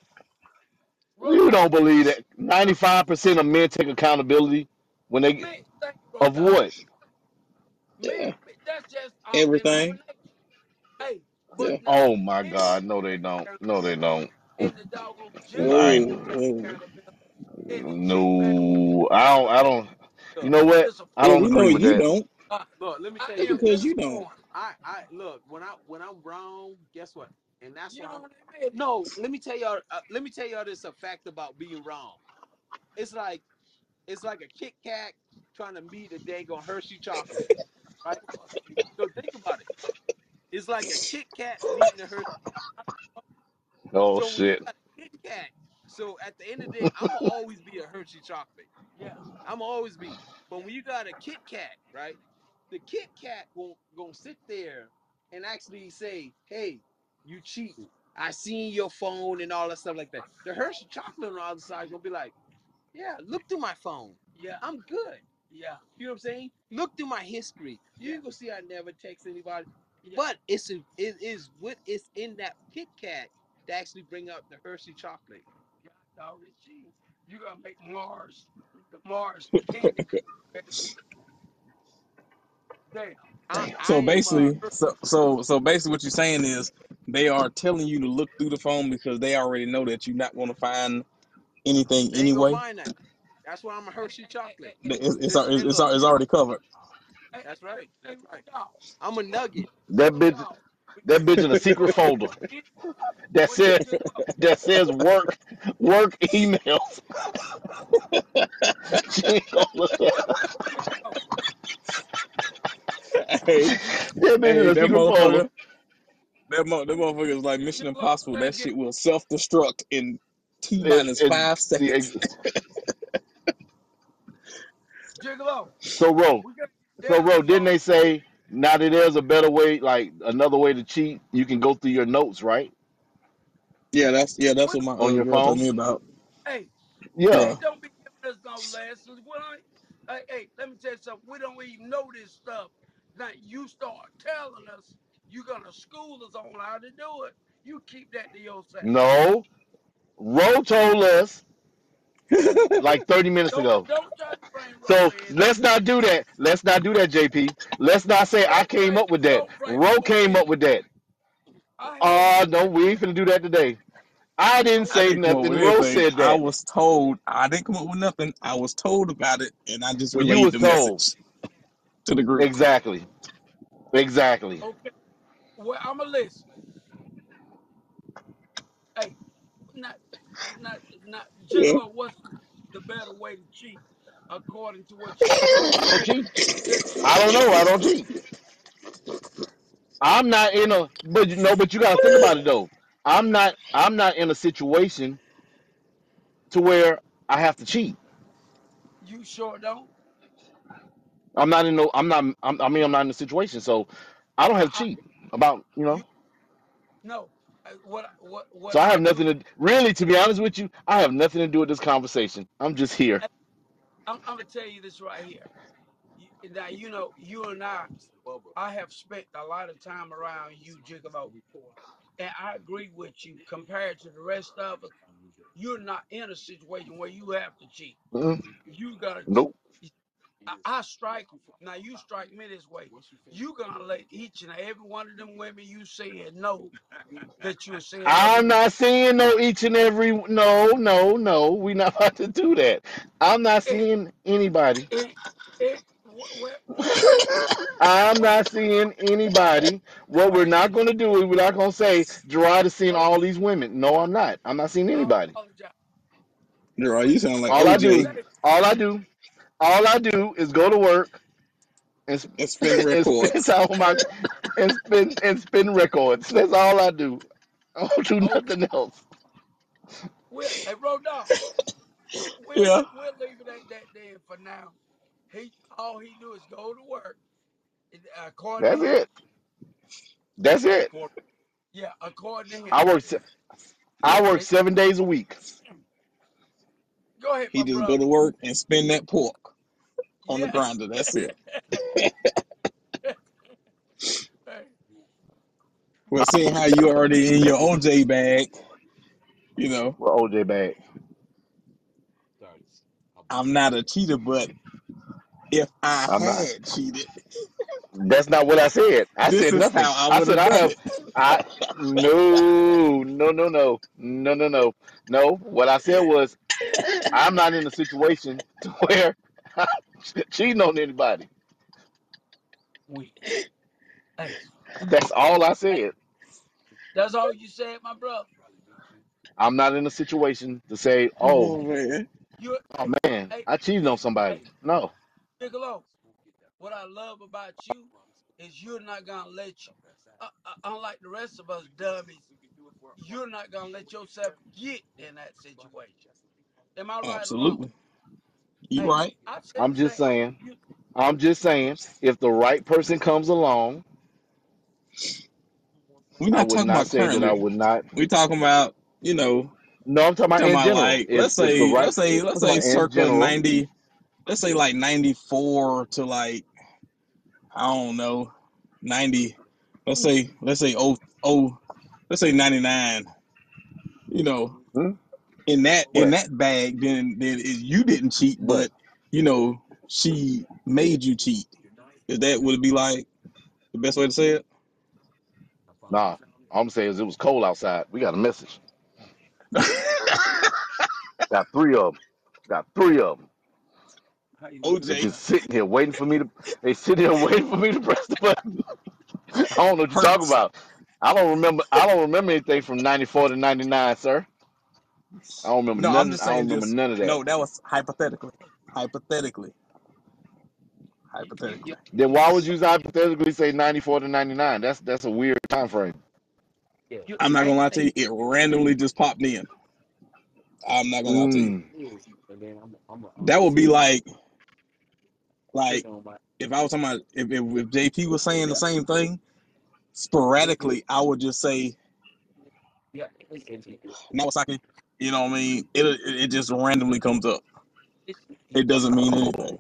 Ro- you hey, don't believe listen, that. ninety-five percent of men take accountability when they men, thank you, of brother. what? Men, Yeah, that's just our everything. denomination. Hey, but Yeah. now Oh my women God, no, they take don't. No, they accountability, don't. and the doggone I general ain't. Whoa, take whoa. accountability, and the G man. No, I don't. I Hey, don't. You Look, know what? listen, I Well, don't we agree know with you that. don't. uh, look. Let me I tell you Just am something. because you don't. disappointed. I, I look when I when I'm wrong. Guess what? And that's You why. I'm, don't admit it. no, let me tell y'all. Uh, let me tell y'all this a fact about being wrong. It's like it's like a Kit Kat trying to meet a daggone Hershey chocolate, right? So think about it. It's like a Kit Kat meeting a Hershey chocolate. Oh So when you shit. got Kat. So at the end of the day, I'm gonna always be a Hershey chocolate. Yeah. I'm gonna always be. But when you got a Kit Kat, right? The Kit Kat won't gonna sit there and actually say, "Hey, you cheating. I seen your phone and all that stuff like that." The Hershey chocolate on the other side is gonna be like, "Yeah, look through my phone. Yeah. I'm good." Yeah. You know what I'm saying? Look through my history. You Yeah. ain't gonna see I never text anybody. Yeah. But it's a, it is what is in that Kit Kat to actually bring out the Hershey chocolate. Yeah. Dog, it's cheating. You gotta make Mars, the Mars candy. Damn. I I So am a basically, so so so basically, what you're saying is they are telling you to look through the phone because they already know that you're not going to find anything they ain't gonna anyway. find that. That's why I'm a Hershey chocolate. It's it's, Listen, it's, and it's look, already covered. Hey, that's hey, right. hey, That's Road right. Dog. I'm a nugget. That Road bitch, Dog. When that you bitch in a secret when folder you get that when you says just go, that says work work emails. She ain't gonna look at just go. Hey, that bitch in hey, a that secret folder. motherfucker, that mo- that motherfucker is like Mission Just go over Impossible. there That and get shit will self destruct in t It, minus it, five seconds. Gigolo. so Ro, We got so Dale Ro, didn't involved. they say now that there's a better way, like another way to cheat? You can go through your notes, right, Yeah, that's yeah, that's What? what my on uh, your girl told phone? me about. Hey, Yeah. hey, Yeah, don't be giving us no lessons. What I, hey, hey, let me tell you something. We don't even know this stuff. Now you start telling us you're gonna school us on how to do it. You keep that to yourself. No. Ro told us like thirty minutes Don't ago. don't try to bring Roe So in. let's not do that. Let's not do that, J P. Let's not say I Don't came bring up with that. don't bring Ro Roe came in. up with that. I heard Uh you. no, we ain't finna do that today. I didn't I Okay. say didn't come up nothing. with Ro anything. said I that. was told. I didn't come up with nothing. I was told about it, and I just Well, you relayed was the told. message to the group. Exactly. Exactly. Okay. Well, I'ma listen. Hey, not not not Yeah. Gigolo, what's the better way to cheat according to what you say? I don't cheat. Just I don't know. I don't cheat. I'm not in a but you know, but you gotta think about it though. I'm not I'm not in a situation to where I have to cheat. you sure don't. I'm not in no. I'm not. I'm, I mean, I'm not in a situation, so I don't have to I, cheat about you you know. no. I- What what what So I I have do? nothing to really, to be honest with you. I have nothing to do with this conversation. I'm just here. I, I'm, I'm gonna tell you this right here. You, now you know you and I. I have spent a lot of time around you, Gigolo, and I agree with you. Compared to the rest of us, you're not in a situation where you have to cheat. Mm-mm. You gotta. Nope. I, I strike. Now you strike me this way. You gonna let each and every one of them women you said know that you're seeing other I'm women. not seeing no each and every. No, no, no. We not about to do that. I'm not It, seeing anybody. it, it, well, well, well, I'm well, not seeing anybody. What we're well, not if going to do is we're not going to say Gerard is seeing Roe, all these women. No, I'm not. I'm not seeing I anybody. apologize. You're When You you sound like All I do, O J say all I do, all I do is go to work and sp- and spin and spend records. time on my and spin and spin records. That's all I do. I don't do okay, nothing else. we'll, hey, Roe Dog, we'll Yeah. we'll leave it at that then for now. He all he do is go to work, according to That's him. it. That's it. Yeah, according to him. I work. se- I work Hey, seven days a week. go ahead, He my just go brother. to work and spin that pork on the Yeah. grinder. That's it. Hey, Well, seeing how you already in your O J bag, you know, Well, O J bag. I'm not a cheater, but if I I'm not. had cheated, That's not what I said. I this said is nothing. how I I would said have I done have. it. I no no no no no no no no. What I said was I'm not in a situation to where I'm cheating on anybody. we. Hey, That's all I hey, said. that's all you said, my brother. I'm not in a situation to say, oh, Oh man. You, oh hey, man, hey, I cheated on somebody. hey, No. Bigelow. What I love about you is you're not gonna let you. Uh, uh, unlike the rest of us dummies, you're not gonna let yourself get in that situation. Am I right or wrong? Absolutely. You Hey, right. I said I'm the same. just saying. You, I'm just saying. If the right person comes along, We're I not would talking not about say that I currently. would not. We talking about, you know, No, I'm talking we about talking in about general. like If let's if the say right, let's say I'm let's talking say about in circa general. ninety, let's say like ninety-four to like I don't know, ninety, let's say let's say oh oh let's say ninety-nine, you know, Hmm? in that in What? that bag, then then is you didn't cheat, What? but you know, she made you cheat. Is that would it be like the best way to say it? Nah. All I'm saying is it was cold outside. We got a message. Got three of them. Got three of them. how you O doing? They J, just sitting here waiting for me to. They sitting here waiting for me to press the button. I don't know what you're talking Hurts. about. I don't remember. I don't remember anything from ninety-four to ninety-nine, sir. I don't remember No, I'm none. just I don't saying remember just none of that. no, that was hypothetically. Hypothetically. You, you, Hypothetically. you, Then why would you hypothetically say ninety-four to ninety-nine? That's that's a weird time frame. you, I'm not hey, gonna lie to hey, you, it randomly just popped in. I'm not gonna lie to you. Mm. That would be like like if I was talking about if, if, if J P was saying the same thing, sporadically I would just say Nawasaki. You know what I mean? It, it it just randomly comes up. It doesn't mean anything.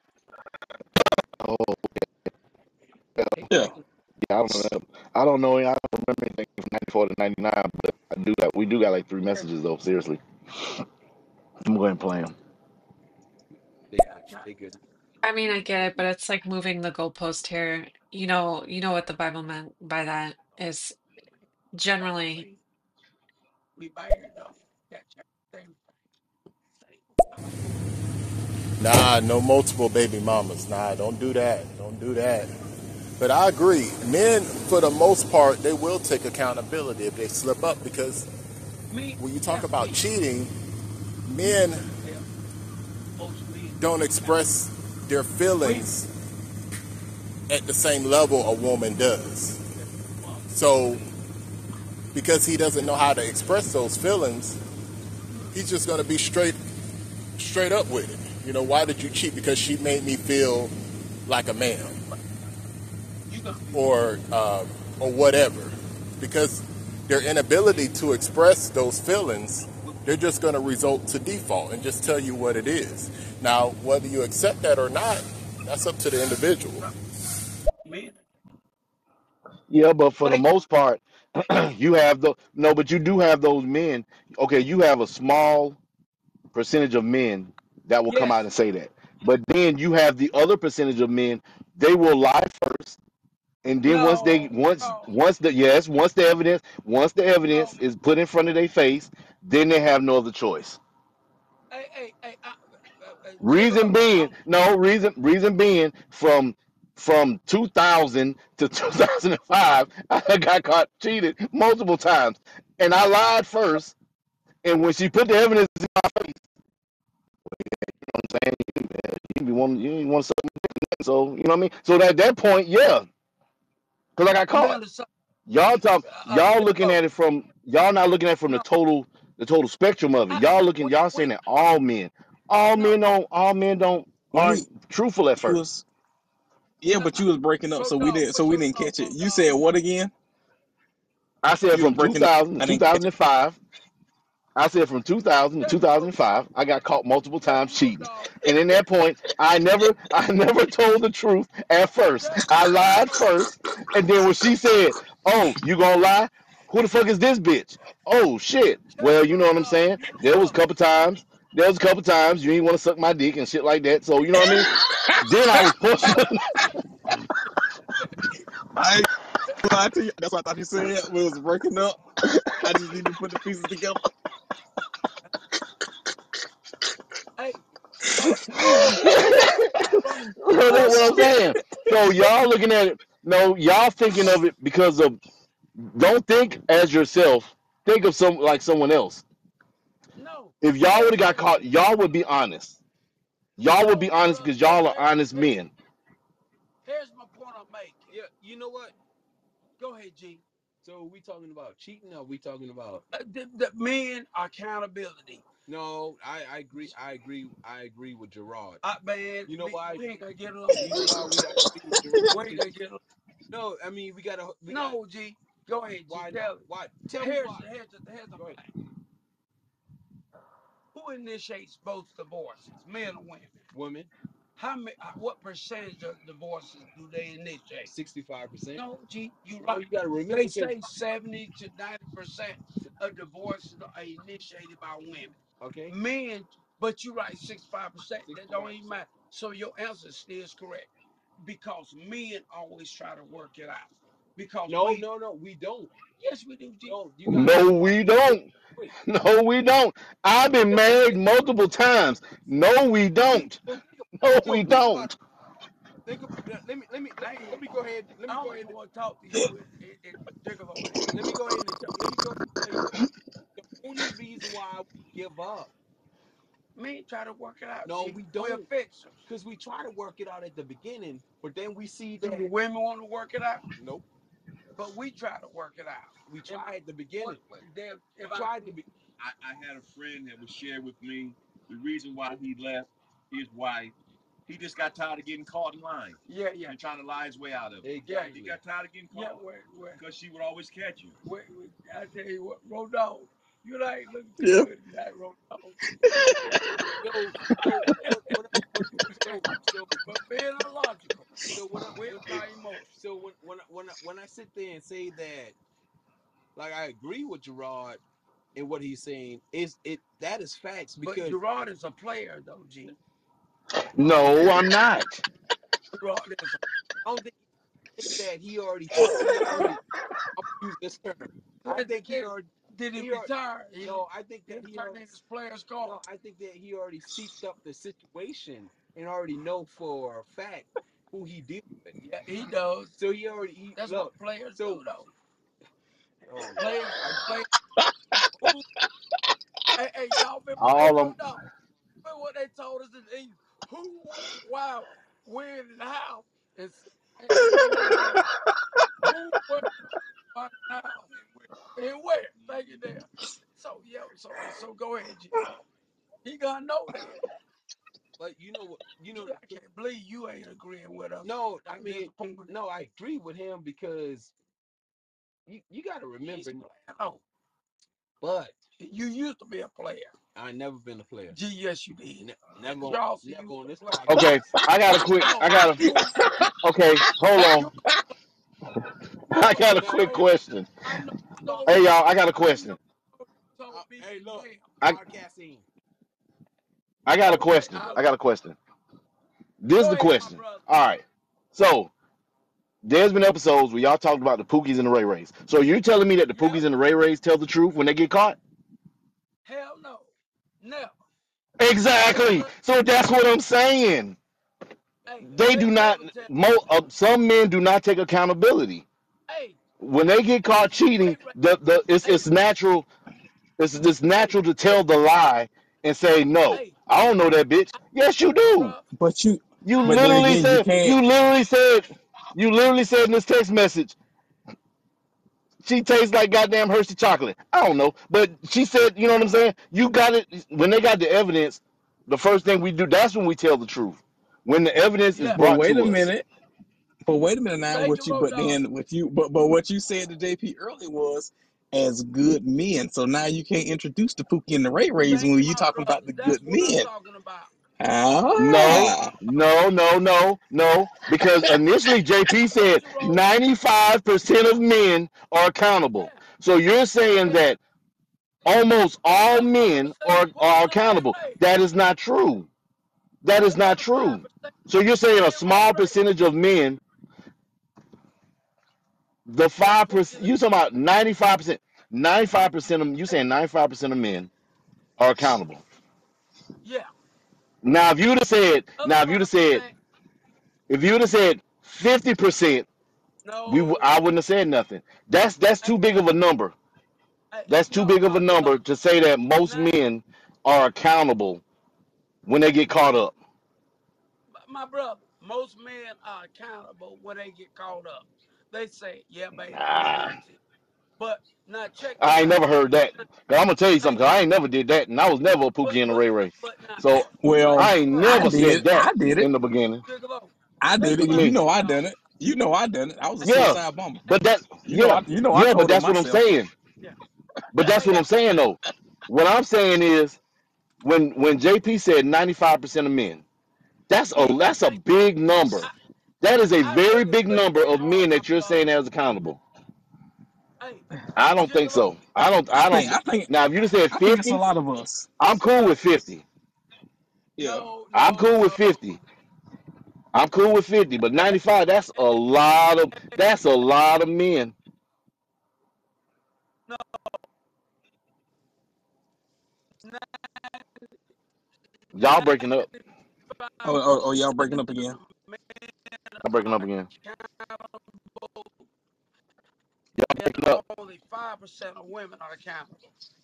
Oh hey, Yeah. yeah, I don't know. That. I don't know. I don't remember anything from ninety-four to ninety-nine, but I do got. We do got like three messages though. Seriously, I'm going to play them. they got you. They good. I mean, I get it, but it's like moving the goalpost here. You know, you know what the Bible meant by that is generally. We married though. Got you. Nah, no multiple baby mamas. Nah, don't do that. Don't do that. But I agree. Men, for the most part, they will take accountability if they slip up because Me, when you talk that's about me. cheating, You men couldn't tell most men don't take account. express their We, feelings at the same level a woman does. So, because he doesn't know how to express those feelings, he's just going to be straight straight up with it. You know, why did you cheat? Because she made me feel like a man, you gonna be or uh, or whatever. Because their inability to express those feelings, they're just going to result to default and just tell you what it is. Now, whether you accept that or not, that's up to the individual. men. Yeah, but for the Hey, most part, hey, hey, you have the no, but you do have those men. Okay, you have a small percentage of men that will come out yes. and say that, but then you have the other percentage of men. They will lie first, and then once they No, once no, once the yes once the evidence once the no. evidence is put in front of their face, then they have no other choice. Hey, hey, hey, I, uh, uh, Reason Gerald, I, being, I'm, no reason. Reason being, from from two thousand to two thousand five, I got caught cheated multiple times, and I lied first. And when she put the evidence in my face, I'm saying you, you want you want something, so you know what I mean. So at that point, yeah, because I got I'm caught. on the side. Y'all talk, Uh, y'all looking Gerald, at it from y'all not looking at it from the no, total the total spectrum of it. I, Y'all looking, wait, y'all saying wait, that all men, all no. men don't, all men don't When he aren't truthful at he first. was yeah, Uh, but uh, you was breaking up, so so we dog, didn't so wait, we so didn't dog, catch it. so You dog. said what again? I said You was from breaking up. two thousand to I didn't catch it. two thousand five. I said from two thousand to That's true. two thousand five. I got caught multiple That's times true, cheating, dog. and in that point, I never, I never told the truth at first. That's I true. lied first, and then when she said, "Oh, you gonna lie? Who the fuck is this bitch?" Oh shit. Well, you know Gerald, what I'm dog, saying. you There was a tough. couple times. There was a couple times you ain't want to suck my dick and shit like that. So you know what I mean. Then I was pushed. I ain't gonna lie to you. That's what I thought you said. We was breaking up. I just need to put the pieces together. Hey, hey, Gerald, from So Oh that's what I'm from shit. saying. So y'all looking at it. No, y'all thinking of it because of. Don't think as yourself. Think of some like someone else. no. If y'all would Here's have my got point. caught, y'all would be honest. Y'all would be No, honest brother. because Here, y'all are here, honest here, men. here's my point I'm making. Yeah, you know what? Go ahead, G. So are we talking about cheating or are we talking about Uh, the, the men accountability. no, I, I agree I agree I agree with Gerard. I man, You know we, why? we ain't gonna get along. You know why we gotta agree with Gerard? We ain't gonna get along. No, I mean we gotta we got No, G. Go ahead, G. why Tell not? it. Why tell me Here's why. here's the here's the Go ahead. fact. Who initiates both divorces, men or women? Women, How many? What percentage of divorces do they initiate? sixty-five percent. No, G. You No, right. you gotta remember They because say seventy to ninety percent of divorces are initiated by women. okay, Men, but you right, sixty-five percent. That don't even sixty-five percent. matter. So your answer still is correct because men always try to work it out. Because No, we, no, no, we don't. yes, we do, G. No, you gotta No, why we wait, don't. wait. No, we don't. I've been Yes, we married do. multiple times. No, we don't. So think No, so we think about don't. think of, let me let me let I me ain't, let me go ahead let I me go don't ahead even want to talk to you in, in, in particular over that. let me go ahead and tell let me go ahead and tell you the only reason why we give up. Men try to work it out, No, G. we We're don't. fixers. Because we try to work it out at the beginning, but then we see Do that the women want to work it out? nope, But we try to work it out. we If I, try at the what, beginning. what, if, We if I, tried to be I, I had a friend that would share with me the reason why he left his wife. He just got tired of getting caught in line yeah, yeah, and trying to lie his way out of it. yeah, exactly. He got tired of getting yeah, caught where, where, because she would always catch him. where, where I tell you what, Road Dogg, you ain't looking too Yeah. good tonight, Road Dogg. So so what what what so so But being illogical, so when I with when, my emotions. so when when I- when I, when I sit there and say that like I agree with Gerard and what he's saying is it that is facts But because Gerard is a player, though, G. No, I'm not. Gerard is a, I don't think I think that he already took he already I'm gonna use this term. I did, think he did, already did he he already retire? He, no I think he that he turned already in his player's card. no I think that he already seeped up the situation and already know for a fact who he deals with. Yeah, he does. So he already he That's look what players so do, though. oh Players, I players. Who, hey, hey, y'all remember? Hey, All Road of Dogg. Remember what they told us in the East? Who, why, when, and how? And hey, hey, hey, look, look. Who, where, why, and how, and where? Thank you, there. So yeah, so so go ahead, G. He gonna know that. but you know what you G, know I can't believe you ain't agreeing with us. no I I'm mean disappointed. no I agree with him because you, you got to He's remember a player. No, but you used to be a player. I never been a player. G, yes, you did. Ne- never on Charles, you never was on a this player. podcast. Okay, I got a quick. No, I got you a. was. Okay, hold You on. I no, got a Now quick no. question. I know you told Hey me. y'all, I got a I know question. you told uh, me hey you look damn. I podcasting I got a Okay, question. I I got a question. This is go the ahead, my question. brother. All right. So there's been episodes where y'all talked about the Pookies and the Ray Rays. So you're telling me that the Yep. Pookies and the Ray Rays tell the truth when they get caught? Hell no. Never. They Exactly. never. So that's what I'm saying. Hey, They they do not. never tell. Mo, uh, some men do not take accountability Hey, when they get caught Pookie and Ray cheating. Ray. The the it's Hey, it's natural. It's just hey, natural to tell the lie and say no. hey, I don't know that bitch. Yes, you do. bro. But you, You I but then know literally you. again, you said. can't. You literally said. You literally said in this text message. She tastes like goddamn Hershey chocolate. I don't know, but she said, you know what I'm saying? You got it. When they got the evidence, the first thing we do, that's when we tell the truth. When the evidence is Yeah. But brought wait a to us. minute. But wait a minute now. Thank you, What you? Road But Dog. then what you? But but what you said to J P earlier was as good men. So now you can't introduce the Pookie and the Ray Rays Thank when you, you my talking brother. about the That's good what I'm men. talking about. No, Ah. no, no, no, no. Because initially J P I told said you, Road. ninety-five percent of men are accountable. Yeah. So you're saying Yeah. that almost all ninety-five men percent are, are Pookie and accountable. Ray Ray. That is not true. That is The not other five true. percent So you're saying a Pookie and Ray small Ray. percentage of men, the That's five Pookie percent, and you talking about ninety-five percent, ninety-five percent of you Ray. saying ninety-five percent of men are accountable. Yeah. Now if you'd have said, Other now if you'd five have said, percent. if you'd have said fifty percent, we w- No. I wouldn't have said nothing. That's that's Hey, too big of a number. hey, That's too no, big of my a number brother. to say that most Now, men are accountable when they get caught up. my brother, most men are accountable when they get caught up. They say, yeah, baby, I'm Ah, guilty. But now check I this ain't out. never heard that. But I'm gonna tell you Hey, something. 'Cause I ain't never did that, and I was never a but Pookie and a but Ray Ray. but now So but Well, I ain't Gigolo, I never did. said that I did it. in the beginning. Gigolo. I did Think it. What you You about mean? know this I now. done it. You know I done it. I was a Yeah, suicide bomber. but that's You know yeah, I. You know I yeah, but told him that's what I'm myself. saying. Yeah. But that's Hey, what I'm saying though. What I'm saying is when when J P said ninety-five percent of men, that's a he that's a hey, big number. I, That is a I very really big believe number that of part, men my that you're brother. saying as accountable. Hey, I don't think Gigolo. so. I don't. I I think. don't. I think. Now, if you just said I think it's a fifty, lot of us. I'm cool No, with fifty. Yeah. no, I'm no, cool with no, fifty. I'm cool with fifty. But ninety-five, that's a lot of. That's a lot of men. no. Y'all breaking up. Oh, ninety-five oh, oh y'all percent breaking up of again? men Y'all breaking are up again. accountable, Y'all and breaking up. only five percent of women are accountable.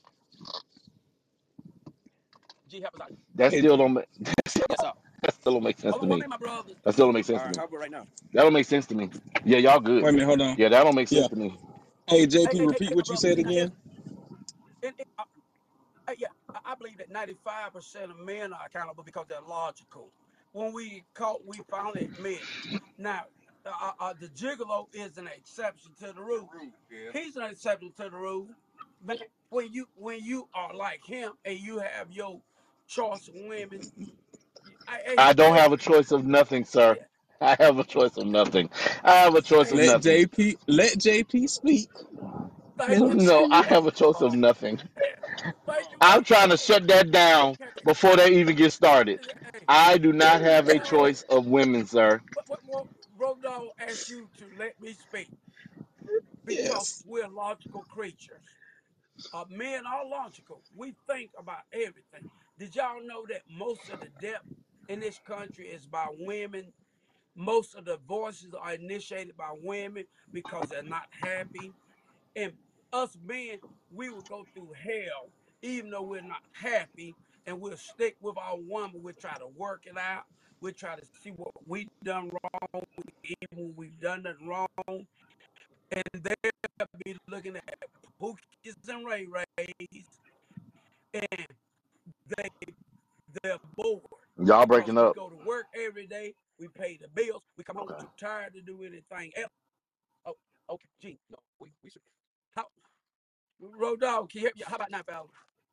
G, help us out. That Hey, still don't. Make, Yes, sir. that still don't make sense Hold to on one me. minute, my brother. That still don't make All sense to right, me. how about right now? That don't make sense to me. Yeah, y'all good. wait a minute. Hold on. Yeah, that don't make Yeah. sense to me. Hey, Hey, J P, hey, hey, repeat hey, my what you brother. said Now, again. listen. And, and, uh, uh, yeah, I, I believe that ninety-five percent of men are accountable because they're logical. When we caught, we finally admit it. Now, uh, uh, the gigolo is an exception to the rule. He's an exception to the rule. Man, when you when you are like him and you have your choice of women, I, hey, I he don't tell have you, a choice of nothing, sir. yeah, I have a choice of nothing. I have a choice hey, of Let nothing. J P. Let J P speak. Let thank him you, No, I speak. have a choice of oh, nothing. yeah, thank you, I'm trying to brother. shut that Hey, down can, before they even get started. hey, I do not have a hey, choice of women, sir. what, what, what, Rodo asked you to let me speak because Yes. we're logical creatures. Uh, men are logical. We think about everything. Did y'all know that most of the death in this country is by women? Most of the voices are initiated by women because they're not happy. And us men, we will go through hell even though we're not happy, and we'll stick with our woman. We'll try to work it out. We'll try to see what we've done wrong, even when we've done nothing wrong. And they'll be looking at Pookies and Ray Rays, and they they're bored Y'all because breaking we up. go to work every day. We pay the bills. We come home Okay. too tired to do anything else. Oh, okay, gee, no, we we how Road Dog, can you help you? How about now, fella?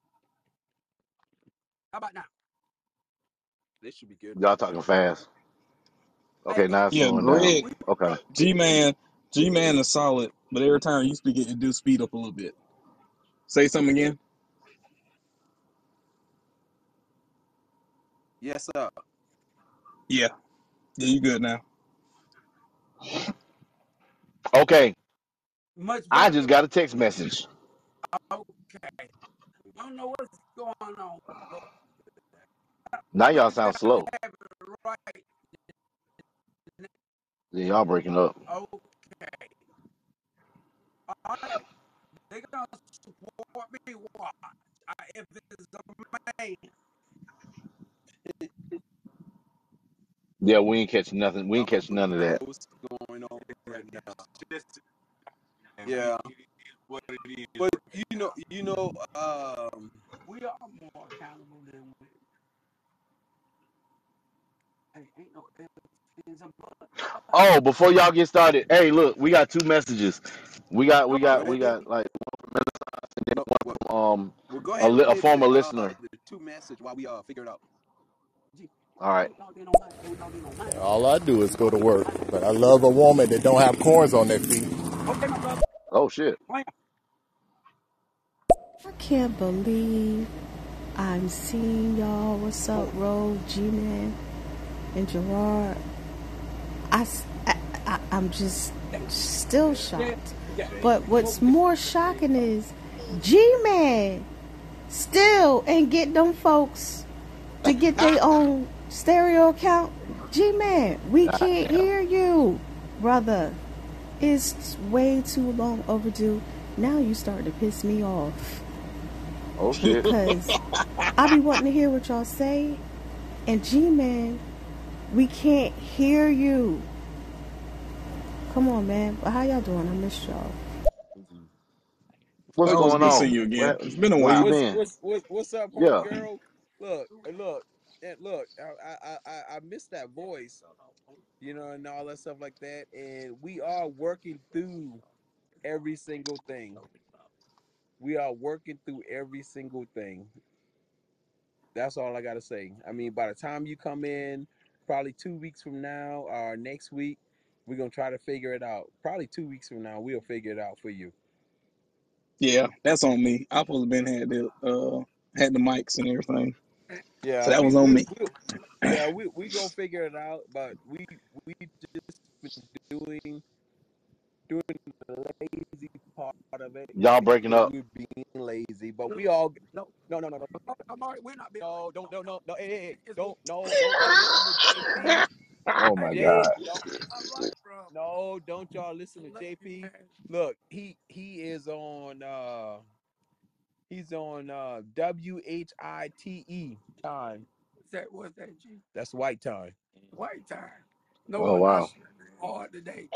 How about now? This should be good Y'all right talking now. fast. Hey, Okay, now it's Yeah, slowing down. Greg, we Okay. G Man, G Man is solid, but every time you speak, it do speed up a little bit. Say something again. Yes, sir. Yeah, yeah, you good now. Okay. much I better. just got a text message. Okay, I don't know what's going on, but Now we y'all sound gotta slow. have it right. Yeah, y'all breaking up. Okay, all right. They're gonna support me. Watch. I, if it's a man, Yeah, we ain't catch nothing. We I ain't catch don't none of know that. what's going on right now. Just Yeah, what it is. but you know, you know, um, we are more accountable than we. Hey, ain't no ifs, and buts about Oh, it. before y'all get started, hey, look, we got two messages. We got, we No, you got, know we what? got like No, well, um well, go a, ahead and li- a play the former uh listener. the two message while we uh figure it out. G, All right. we logged in on mine. They was logged in on mine. All I do We is was go to logged in on work, mine. but I love a woman that don't have corns on their feet. Okay, my brother. Oh shit. Plan. I can't believe I'm seeing y'all. What's up, Ro, G-Man, and Gerard? I, I, I, I'm just still Yeah, shocked. yeah. But What what's we more shocking is G-Man still ain't get them folks to get their own stereo account. G-Man, we God can't damn. hear you, brother. It's way too long overdue. Now you start to piss me off Oh shit. because I be wanting to hear what y'all say, and G-Man, we can't hear you. Come on, man. How y'all doing? I missed y'all. What's Oh, it's going good seeing on? you again. What It's been a where you while. What's been? what's what's what's up, Yeah. homegirl? Look, uh, look, and look. I I I I missed that voice, you know, and all that stuff like that. And we are working through every single thing. We are working through every single thing. That's all I gotta say. I mean, by the time you come in, probably two weeks from now or next week, we're gonna try to figure it out. Probably two weeks from now, we'll figure it out for you. Yeah, that's on me. I supposed to been had the uh had the mics and everything, so Yeah, that we was on we me. we yeah we we gonna figure it out. But we we just been doing doing the lazy part of it Y'all breaking because up. we're being lazy. But we all No, no no no no I'm already, we're not being no lazy. don't don't no no hey, hey, hey, It's don't no don't y'all listen to J P. Oh my hey, Jay, God. don't I'm right from. no don't y'all listen to J P. Look, he he is on uh he's on uh W H I T E time. What's that? What's that? G? That's white time. White time. No Oh wonder I wow. slept hard today.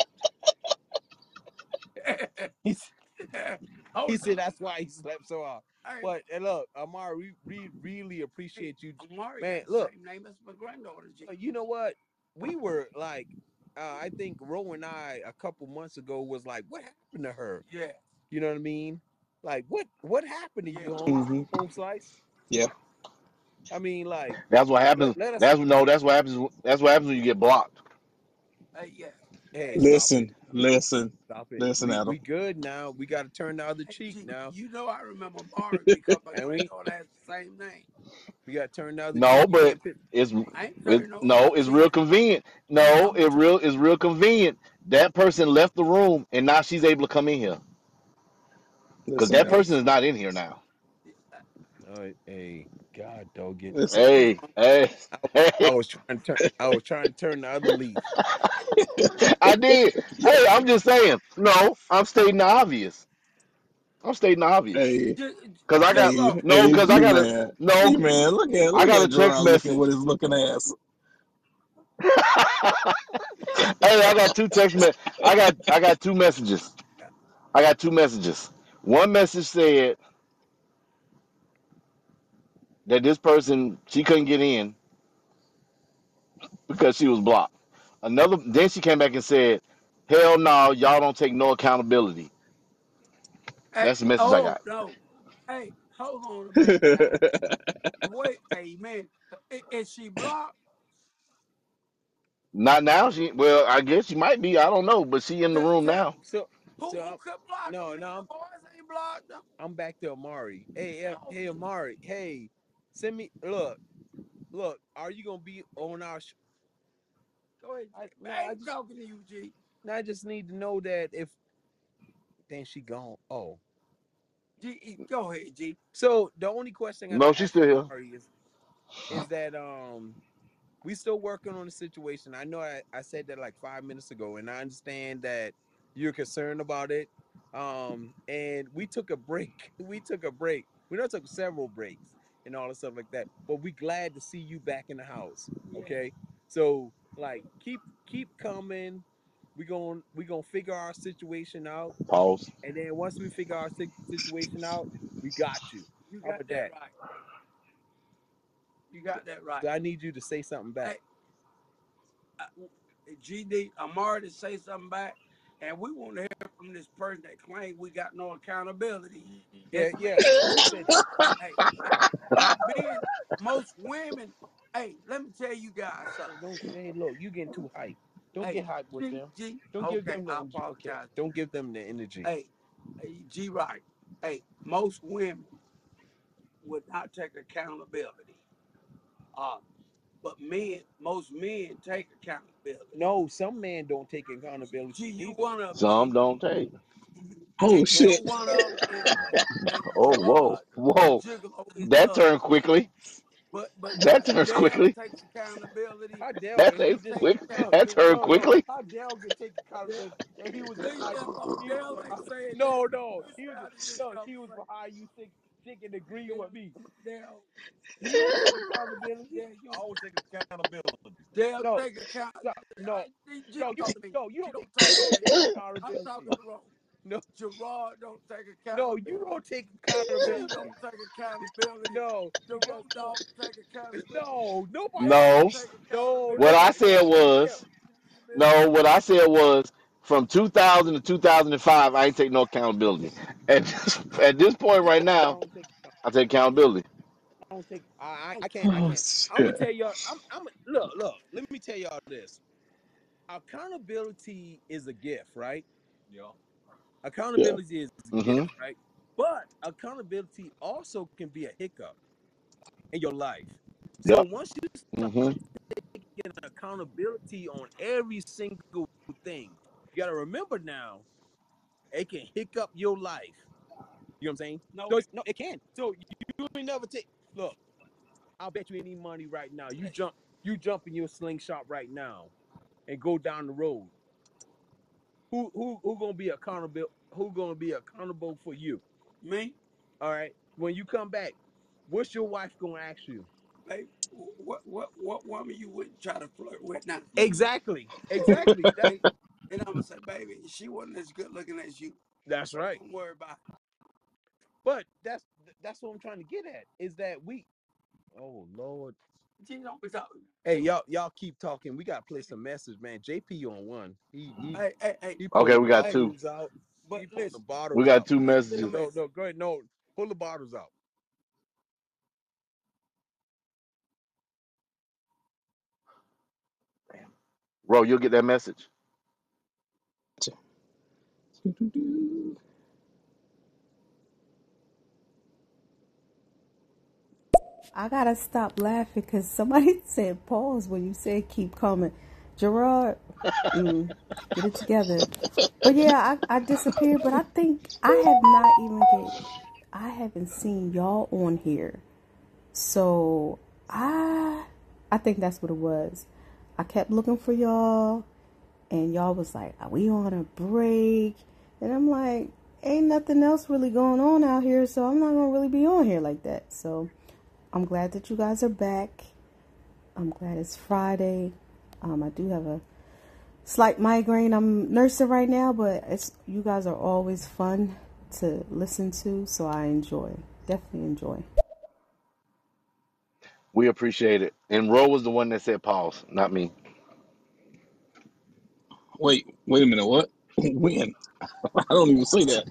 He's he Hold said on. that's why he slept so hard. Hey, But and look, Amari, we, we really appreciate you, Amari man. got the Look, same name as my granddaughter, G. you know what? We were like, uh, I think Ro and I a couple months ago was like, what happened to her? Yeah. You know what I mean? Like, what what happened to Yeah. you, home, hmm home slice? Yeah. I mean, like, That's what let, happens. let us. That's no. That's what happens. That's what happens when you get blocked. Hey, yeah. Hey, Hey, stop it, Listen, listen, stop it. listen, We Adam. we good now. We got to turn the other hey, cheek G, now, you know I remember Amari because my and we granddaughter has the same name. we got to turn the other cheek. No, You but can't pick. it's I ain't it, turning no other no. It's cheek. real convenient. Hey, No, I'm it real it's real convenient. That person left the room, and now she's able to come in here because Listen, that Adam. person is not in here now. Oh, hey, God, dog it. Listen. Hey, hey, I, I hey. was trying to turn. I was trying to turn the other leaf. I did. Hey, I'm just saying. No, I'm stating the obvious. I'm stating the obvious. Hey, just, Cause I got hey, bro. no. hey, Cause I G got a man, G no. man. Look at I look got a at text Gerard looking message. with his looking ass. Hey, I got two text me. I got I got two messages. I got two messages. One message said that this person she couldn't get in because she was blocked. Another then she came back and said, "Hell no, y'all don't take no accountability." Hey, That's the message I oh got. no. Hey, hold on a minute now. Wait, hey man, is, is she blocked? Not now. She well, I guess she might be. I don't know, but she in the Tell, room tell, now. So, who so who I'm, could block them? no, Me no, and the I'm boys ain't blocked them. I'm back to Amari. Hey, eh, No, hey, Amari. Hey, send me. Look, look. Are you gonna be on our? Sh- go ahead. I, G. no, I I ain't just, talking to you, G. I just need to know that if then she gone. Oh, G, go ahead, G. so the only question I No, gotta she's ask still here. Amari is, is that um we still working on the situation. I know I, I said that like five minutes ago, and I understand that you're concerned about it. Um, and we took a break. We took a break. We not took several breaks and all the stuff like that. But we glad to see you back in the house. Yeah. Okay. So like keep keep coming. We going we gonna figure our situation out. Pause. And then once we figure our situation out, we got you. You How got about that that? right. You got that right. So I need you to say something back. Hey, uh, G D, Amari to say something back, and we want to hear from this person that claims we got no accountability. Yeah, That's yeah. Who said that? hey, hey, most men, most women. Hey, let me tell you guys something. Hey, don't hey look, you getting too hype. Don't Hey, get hype with G, them. G. Don't give Okay, them the I energy. Okay. apologize. Don't give them the energy. Hey, hey, G, right. Hey, most women would not take accountability. Uh, but men, most men take accountability. No, some men don't take accountability G, you either. one of them, Some G. don't take. Oh G, No. you shit. one of them, and and Oh, whoa, Gerard, the whoa. gigolo, is the That other. turned quickly. But but That turns Dale quickly. takes accountability, How Dale That can and he you takes just take quick. no That accountability. turned no no quickly. how Dale can take Dale, accountability and he was listen, behind bro, he was Dale ain't behind saying that. no no he Listen was how this no he was conversation. behind you sick sick and agreeing Dale, with me. Dale, You don't take accountability. Dale, you always take accountability. Dale, No, take account. so, no, G, no, you talk to me. no, you G, don't take don't talk you to don't me. take I'm accountability. talking to Ro. No, Gerard don't take no, you accountability. don't take G accountability. don't take accountability. No, Jerome don't take accountability. no, nobody. Ed No. don't take No, What I nobody accountability. take said was no. accountability. What I said was from two thousand to two thousand five, I ain't take no accountability. At this, at this point right I now, don't take. I take accountability. I don't take. I I, I can't. I Oh can't. I'm gonna shit. tell y'all. I'm. I'm. Look. Look. Let me tell y'all this. Accountability is a gift, right? Yeah. Accountability is a Mm-hmm. gift, right? But accountability also can be a hiccup in your life. So Yep. once you start Mm-hmm. taking accountability on every single thing, you got to remember now, it can hiccup your life. You know what I'm saying? No, No, no, it can. So you, you ain't never take. Look, I'll bet you any money right now. You jump, you jump in your slingshot right now, and go down the road. Who, who, who gonna be accountable? Who gonna be accountable for you? me, All right. When you come back, what's your wife gonna ask you? baby, what what what woman you wouldn't try to flirt with now? Exactly. Exactly. That, Hey, and I'm gonna say, baby, she wasn't as good looking as you. that's So right. don't worry about it. But that's that's what I'm trying to get at is that we. Oh Lord. She don't be talking. Hey, y'all y'all keep talking. We gotta play some message, man. J P on one. He he Hey, hey, hey, he Okay, pulling the we got hey, two. bottles out. but He pulling the listen, We bottles got out. two listen to messages. No, me. no, go ahead. No, pull the bottles out. Bro, you'll get that message. I gotta stop laughing because somebody said pause when you said keep coming. Gerard, mm, get it together. But yeah, I, I disappeared, but I think I have not even get I haven't seen y'all on here. So I I think that's what it was. I kept looking for y'all and y'all was like, are we on a break? And I'm like, ain't nothing else really going on out here, so I'm not gonna really be on here like that. So I'm glad that you guys are back. I'm glad it's Friday. Um, I do have a slight migraine I'm nursing right now, but it's you guys are always fun to listen to, so I enjoy. Definitely enjoy. We appreciate it. And Ro was the one that said pause, not me. Wait, wait a minute. What? When? I don't even say that.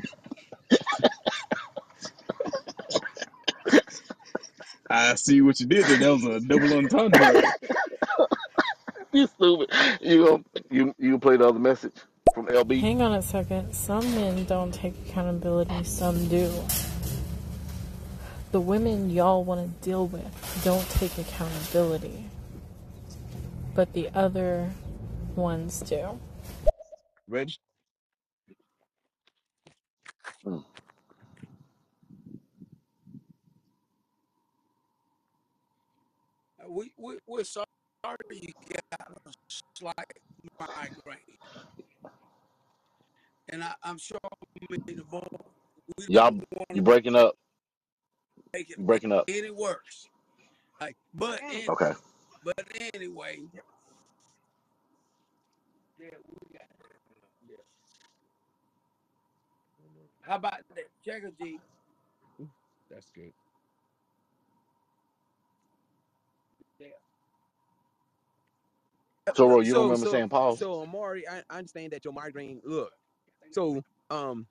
I see what you did there. That was a double entendre. You stupid. You gonna you you play the other message from L B? Hang on a second. Some men don't take accountability, some do. The women y'all want to deal with don't take accountability, but the other ones do. Ready? Mm. We we we're sorry you got a slight migraine, and I, I'm sure me and the boy we Y'all, don't want you to breaking up. make it You breaking up. any worse. Like, but in, Okay. but anyway, yeah, we got. Yeah. How about that? Check a G. That's good. Yeah. So Ro, you don't So remember so saying pause? so Amari, I, I understand that your migraine. Look, so um,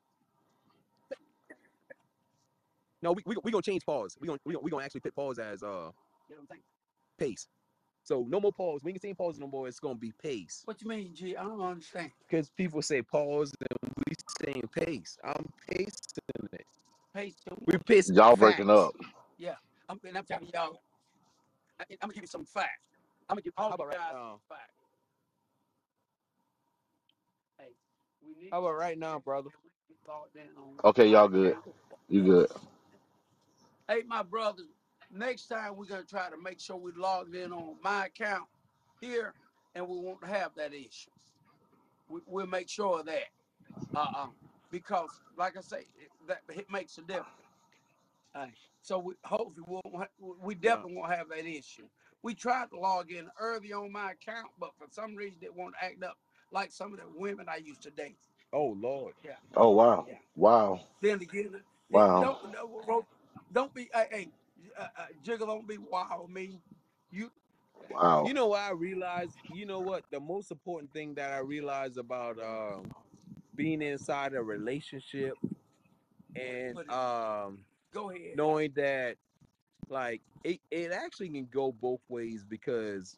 no, we we we gonna change pause. We gonna we gonna, we gonna actually put pause as uh pace. So no more pause. We ain't saying pause no more. It's gonna be pace. What you mean, G? I don't understand. Because people say pause and we saying pace. I'm pacing it. Hey, so We what? pace Y'all breaking facts. up. Yeah, I'm, and I'm telling y'all, I, I'm gonna give you some facts. I'm gonna give all How you about right guys now? some facts. Hey, we need How to about right now, brother? log in on Okay, my y'all good. account. You good. Hey, my brothers, next time we're gonna try to make sure we logged in on my account here, and we won't have that issue. We, we'll make sure of that. Uh, uh, because like I say, it, that it makes a difference. Uh, so we hopefully we won't ha- we Yeah. definitely won't have that issue. We tried to log in early on my account, but for some reason it won't act up like some of the women I used to date. Oh Lord. Yeah, Oh wow, yeah. wow, Then again, it, wow, don't don't don't be hey, hey uh, uh, Jiggle, don't be wild me. You wow. You know what I realized? You know what? The most important thing that I realized about um being inside a relationship and um go ahead. knowing that like it, it actually can go both ways because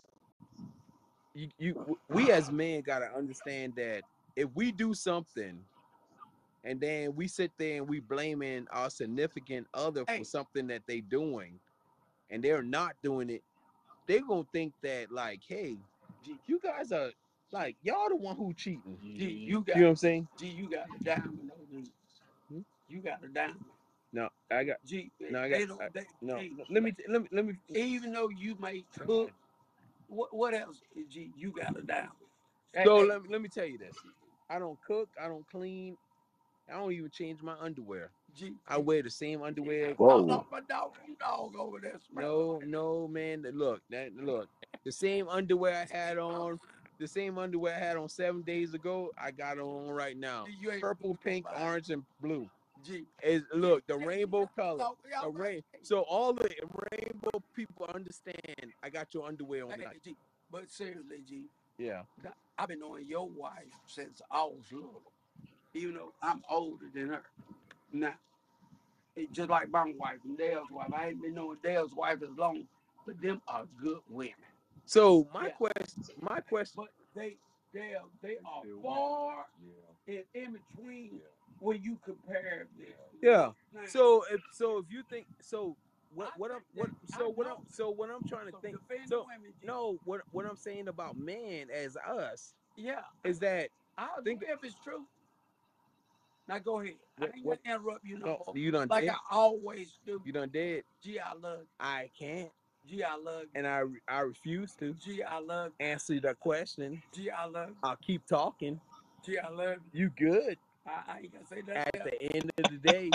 you, you we as men gotta understand that if we do something and then we sit there and we blaming our significant other for Hey, something that they doing and they're not doing it, they're gonna think that like, hey, G, you guys are like y'all the one who cheating. G, You you got know what I'm saying? G, you got a diamond though, G. Hmm? You got a diamond. No, I got G, no, I got they don't I, they, no. hey, Let me let me let me. even though you may cook, what what else? G, you got a diamond. Hey, So hey, let me let me tell you this. I don't cook. I don't clean. I don't even change my underwear. G, I wear the same underwear. oh, Whoa. no, my dog, dog over there. No, no, man. Look, that look. The same underwear I had on, the same underwear I had on seven days ago. I got on right now. G, you ain't Purple, pink, orange, and blue. G, Is look the rainbow color. no, y'all A right. rain. So all the rainbow people understand. I got your underwear on Hey, tonight. G, but seriously, G, Yeah. I've been knowing your wife since I was little, even though I'm older than her. Now, it's just like my wife and Dale's wife. I ain't been knowing Dale's wife as long, but them are good women. So my Yeah. question, my question. But they they are they are far in, in between when you compare them. Yeah. Now, So if so if you think so what I what I'm think what that so I what I'm know. so what I'm trying to So think defend the so women, G. no what what I'm saying about man as us Yeah, is that I'll think agree if it's true. Now go ahead. I what ain't what gonna interrupt you no no more. you done Like did I always do. you done did G, I love you. I can't G, I love you. and I I refuse to G, I love you. answer the question. G, I love you. I'll keep talking. G, I love you. You good. I, I ain't gonna say that. At the end of the day,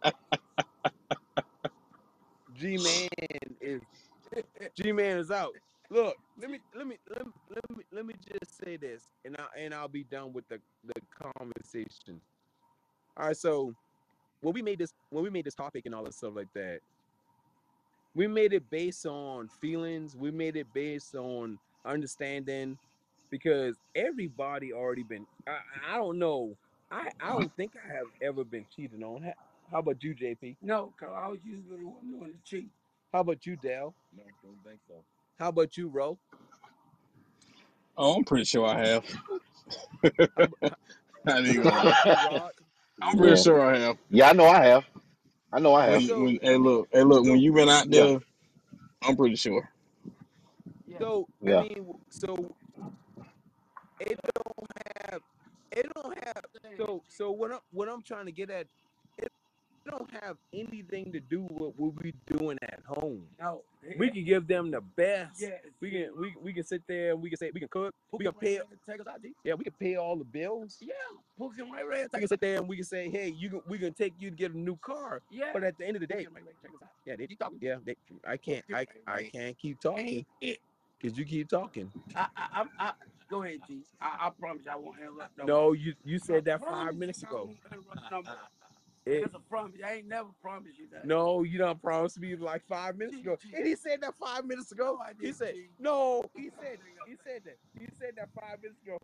G Man is G Man is out. Look, let me let me let me let me let me just say this, and I and I'll be done with the the conversation. All right, so when we made this when we made this topic and all that stuff like that, we made it based on feelings. We made it based on understanding, because everybody already been. I I don't know. I I don't think I have ever been cheated on. How, how about you, J P? No, cause I was usually the one doing the cheat. How about you, Dale? No, don't think so. How about you, Ro? Oh, I'm pretty sure I have. How, how, I ain't how gonna lie. about you, Rod? I'm pretty Yeah, sure I have. yeah. I know I have. I know I Well, When have. you, so when I hey mean, look, hey look, when so you been out Yeah, there, I'm pretty sure. Yeah. so I yeah. mean, so it don't have it don't have so so what I'm what I'm trying to get at, it don't have anything to do with what we doing at home. No. We can give them the best. Yes. We can we we can sit there and we can say we can cook. We Pookie can pay. Ray Ray take us out, G. Yeah, we can pay all the bills. Yeah. Pookie Ray Ray We take can us out. sit there and we can say, hey, you can we can take you to get a new car. Yeah. But at the end of the day, Pookie Ray Ray take us out. yeah, they, You talking? yeah, they, I can't Pookie I Ray I Ray can't keep talking ain't it. because you keep talking. I, I, I'm, I, go ahead, G. I, I promise you I won't interrupt no more. No, you you I said that five promise minutes you I ago. won't interrupt no more. It, That's a promise. I ain't never promised you that. no, you done promised me like five minutes G, ago. G. And he said that five minutes ago. No, I He didn't, said, G. no, he said he said that. He said that five minutes ago.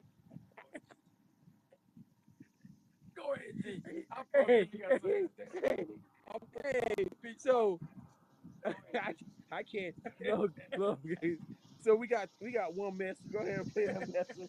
Go ahead, G. I promise you ain't gonna say that. Okay, so I, I can't look look. So we got we got one message. Go ahead and play that message.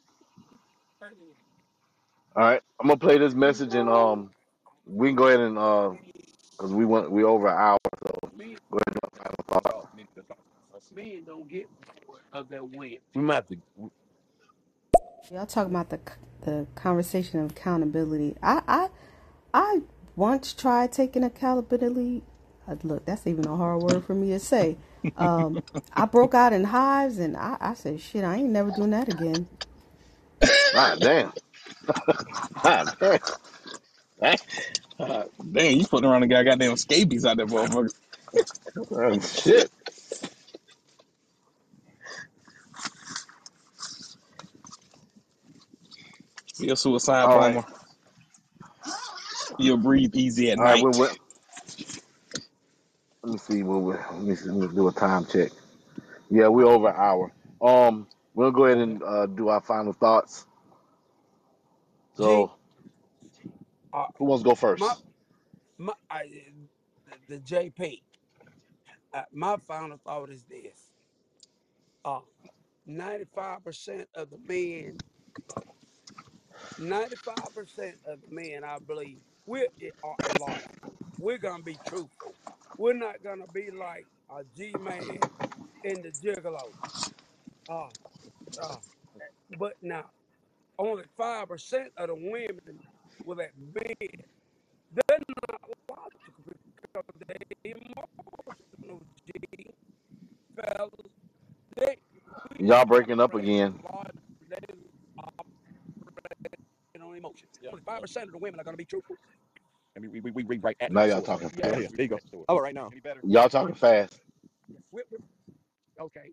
All right, I'm gonna play this message and um, we can go ahead and uh, cause we went we over an hour, so Men, go ahead and do our final thought. men don't get bored of their women. We might have to. Y'all talking about the the conversation of accountability. I I I once tried taking accountability. Uh, look, that's even a hard word for me to say. Um, I broke out in hives, and I, I said, "Shit, I ain't never doing that again." God damn. God damn. Uh, damn, you putting around the guy goddamn scabies out there, motherfucker. Oh, shit. You're a suicide All right, bomber. You'll breathe easy at all right. We're, night. we're, let me see. What we let me see, let me do a time check. Yeah, we're over an hour. Um, we'll go ahead Okay. and uh, do our final thoughts. G, So, uh, who wants to go my first? my I, the, the J P. Uh, my final thought is this: uh, ninety-five percent of the men, ninety-five percent of the men, I believe, we are loyal. We're gonna be truthful. We're not gonna be like a G man in the gigolo. Uh, uh, but now only five percent of the women will admit they're not logical because they emotional. G fellas, they we Y'all breaking up operate again. on logic. They operate on emotion. Yeah. Only five percent of the women are going to be truthful. And we we we read right at Now the y'all source. talking Yeah. Yeah, fast. yeah. There you go. How about right now? Any better? Y'all talking fast. We, we, okay.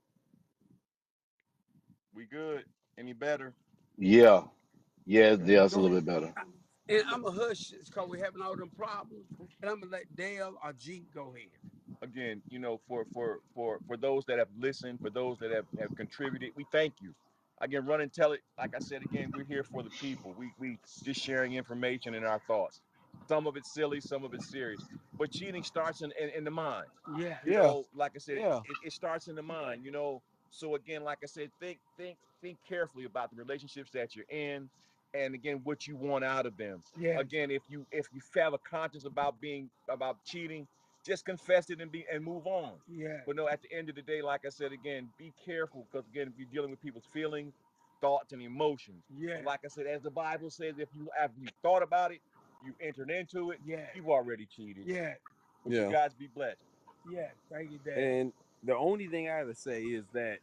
We good? Any better? Yeah, yeah, Okay. yeah. It's a Go little ahead. bit better. And I'm a hush because we're having all them problems. And I'm gonna let Dale or G go ahead. Again, you know, for for for for those that have listened, for those that have have contributed, we thank you. Again, run and tell it. Like I said again, we're here for the people. We we just sharing information and our thoughts. Some of it's silly, some of it's serious. But cheating starts in in, in the mind. Yeah. You Yeah, know, like I said, yeah. it, it starts in the mind. You know, so again, like I said, think think think carefully about the relationships that you're in, and again, what you want out of them. Yeah. Again, if you if you have a conscience about being about cheating, just confess it and be and move on. Yeah. But no, at the end of the day, like I said again, be careful because again, if you're dealing with people's feelings, thoughts, and emotions. Yeah. But like I said, as the Bible says, if you after you thought about it, you entered into it, Yeah. you've already cheated. Yeah. But you Yeah. guys be blessed. Yeah. Thank you, Dale. And the only thing I have to say is that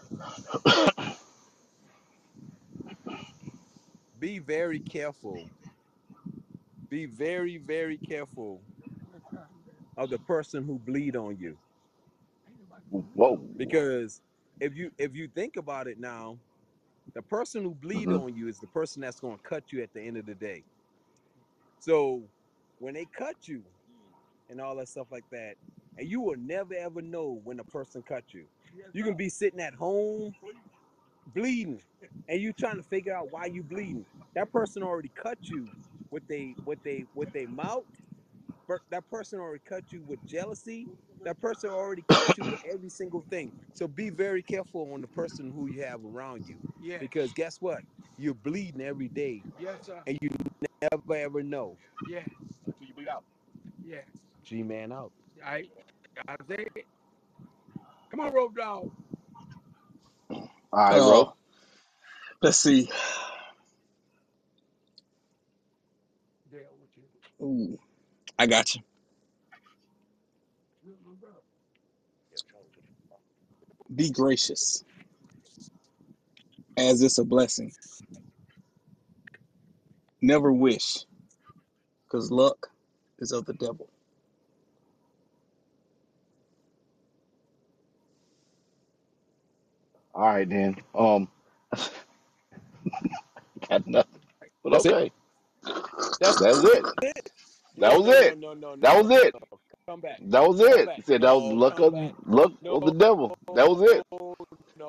be very careful. Be very, very careful of the person who bleed on you. Whoa. Because if you if you think about it now, the person who bleed Hmm. on you is the person that's going to cut you at the end of the day. So when they cut you and all that stuff like that, and you will never ever know when a person cut you. You can be sitting at home bleeding, and you trying to figure out why you bleeding. That person already cut you with they with they with their mouth. That person already cut you with jealousy. That person already cut you with every single thing. So be very careful on the person who you have around you, Yes. because guess what? You're bleeding every day, Yes, sir. and you never ever know. Yes. Until you bleed out. Yes. G man out. I I say it. Come on, Road Dog. All right, Uh, bro. let's see. Dale, what you? Ooh, I got you. You my brother. Be gracious, as it's a blessing. Never wish, because luck is of the devil. All right, then. Um, got nothing. But That's it. okay, That's that was it. it. That No, was no, no, it. no, no, no, That no, was it. no. Come back. That was Come it. back. He said that was No, luck come of back. luck No, of the devil. That was it. no,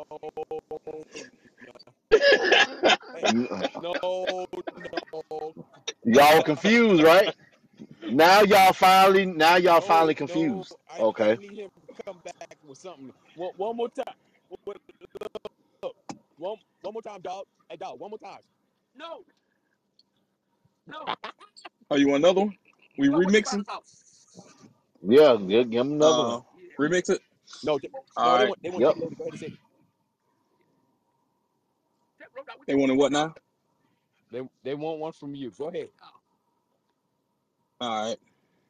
hey, Y- no, no, Y'all confused, right? Now y'all finally, now y'all no, finally no. confused. I, I Okay. need him to come back with something. One, one more time. One, one, one more time, dog. Hey, dog. One more time. No, no. Oh, you want another one? We What was your final remixing? thought? Yeah, give, give him another one. Uh, Yeah. remix it. No, All no. They right. want, they want Yep. G Lo to go ahead and say it. Road Dog, what They you want it want? what now? They, they want one from you. Go ahead. Oh, All right.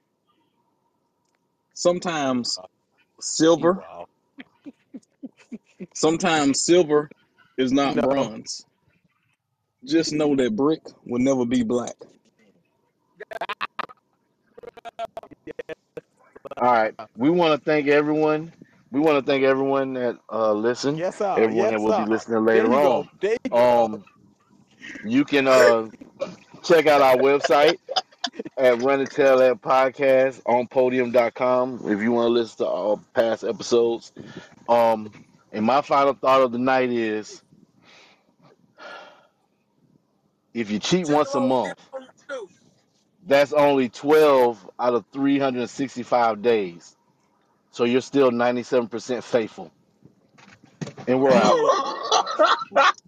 Sometimes He silver, wow. sometimes silver is not No. bronze. Just know that brick will never be black. All right. We want to thank everyone. We want to thank everyone that uh listened. Yes, sir. Everyone Yes, that will be sir. listening There later you on. go. There you go. Um, You can uh, check out our website at Run and Tell That Podcast on podium dot com if you want to listen to all past episodes. Um, and my final thought of the night is if you cheat Cheat once a on get month, on you. that's only twelve out of three hundred sixty-five days. So you're still ninety-seven percent faithful. And we're out. Oh,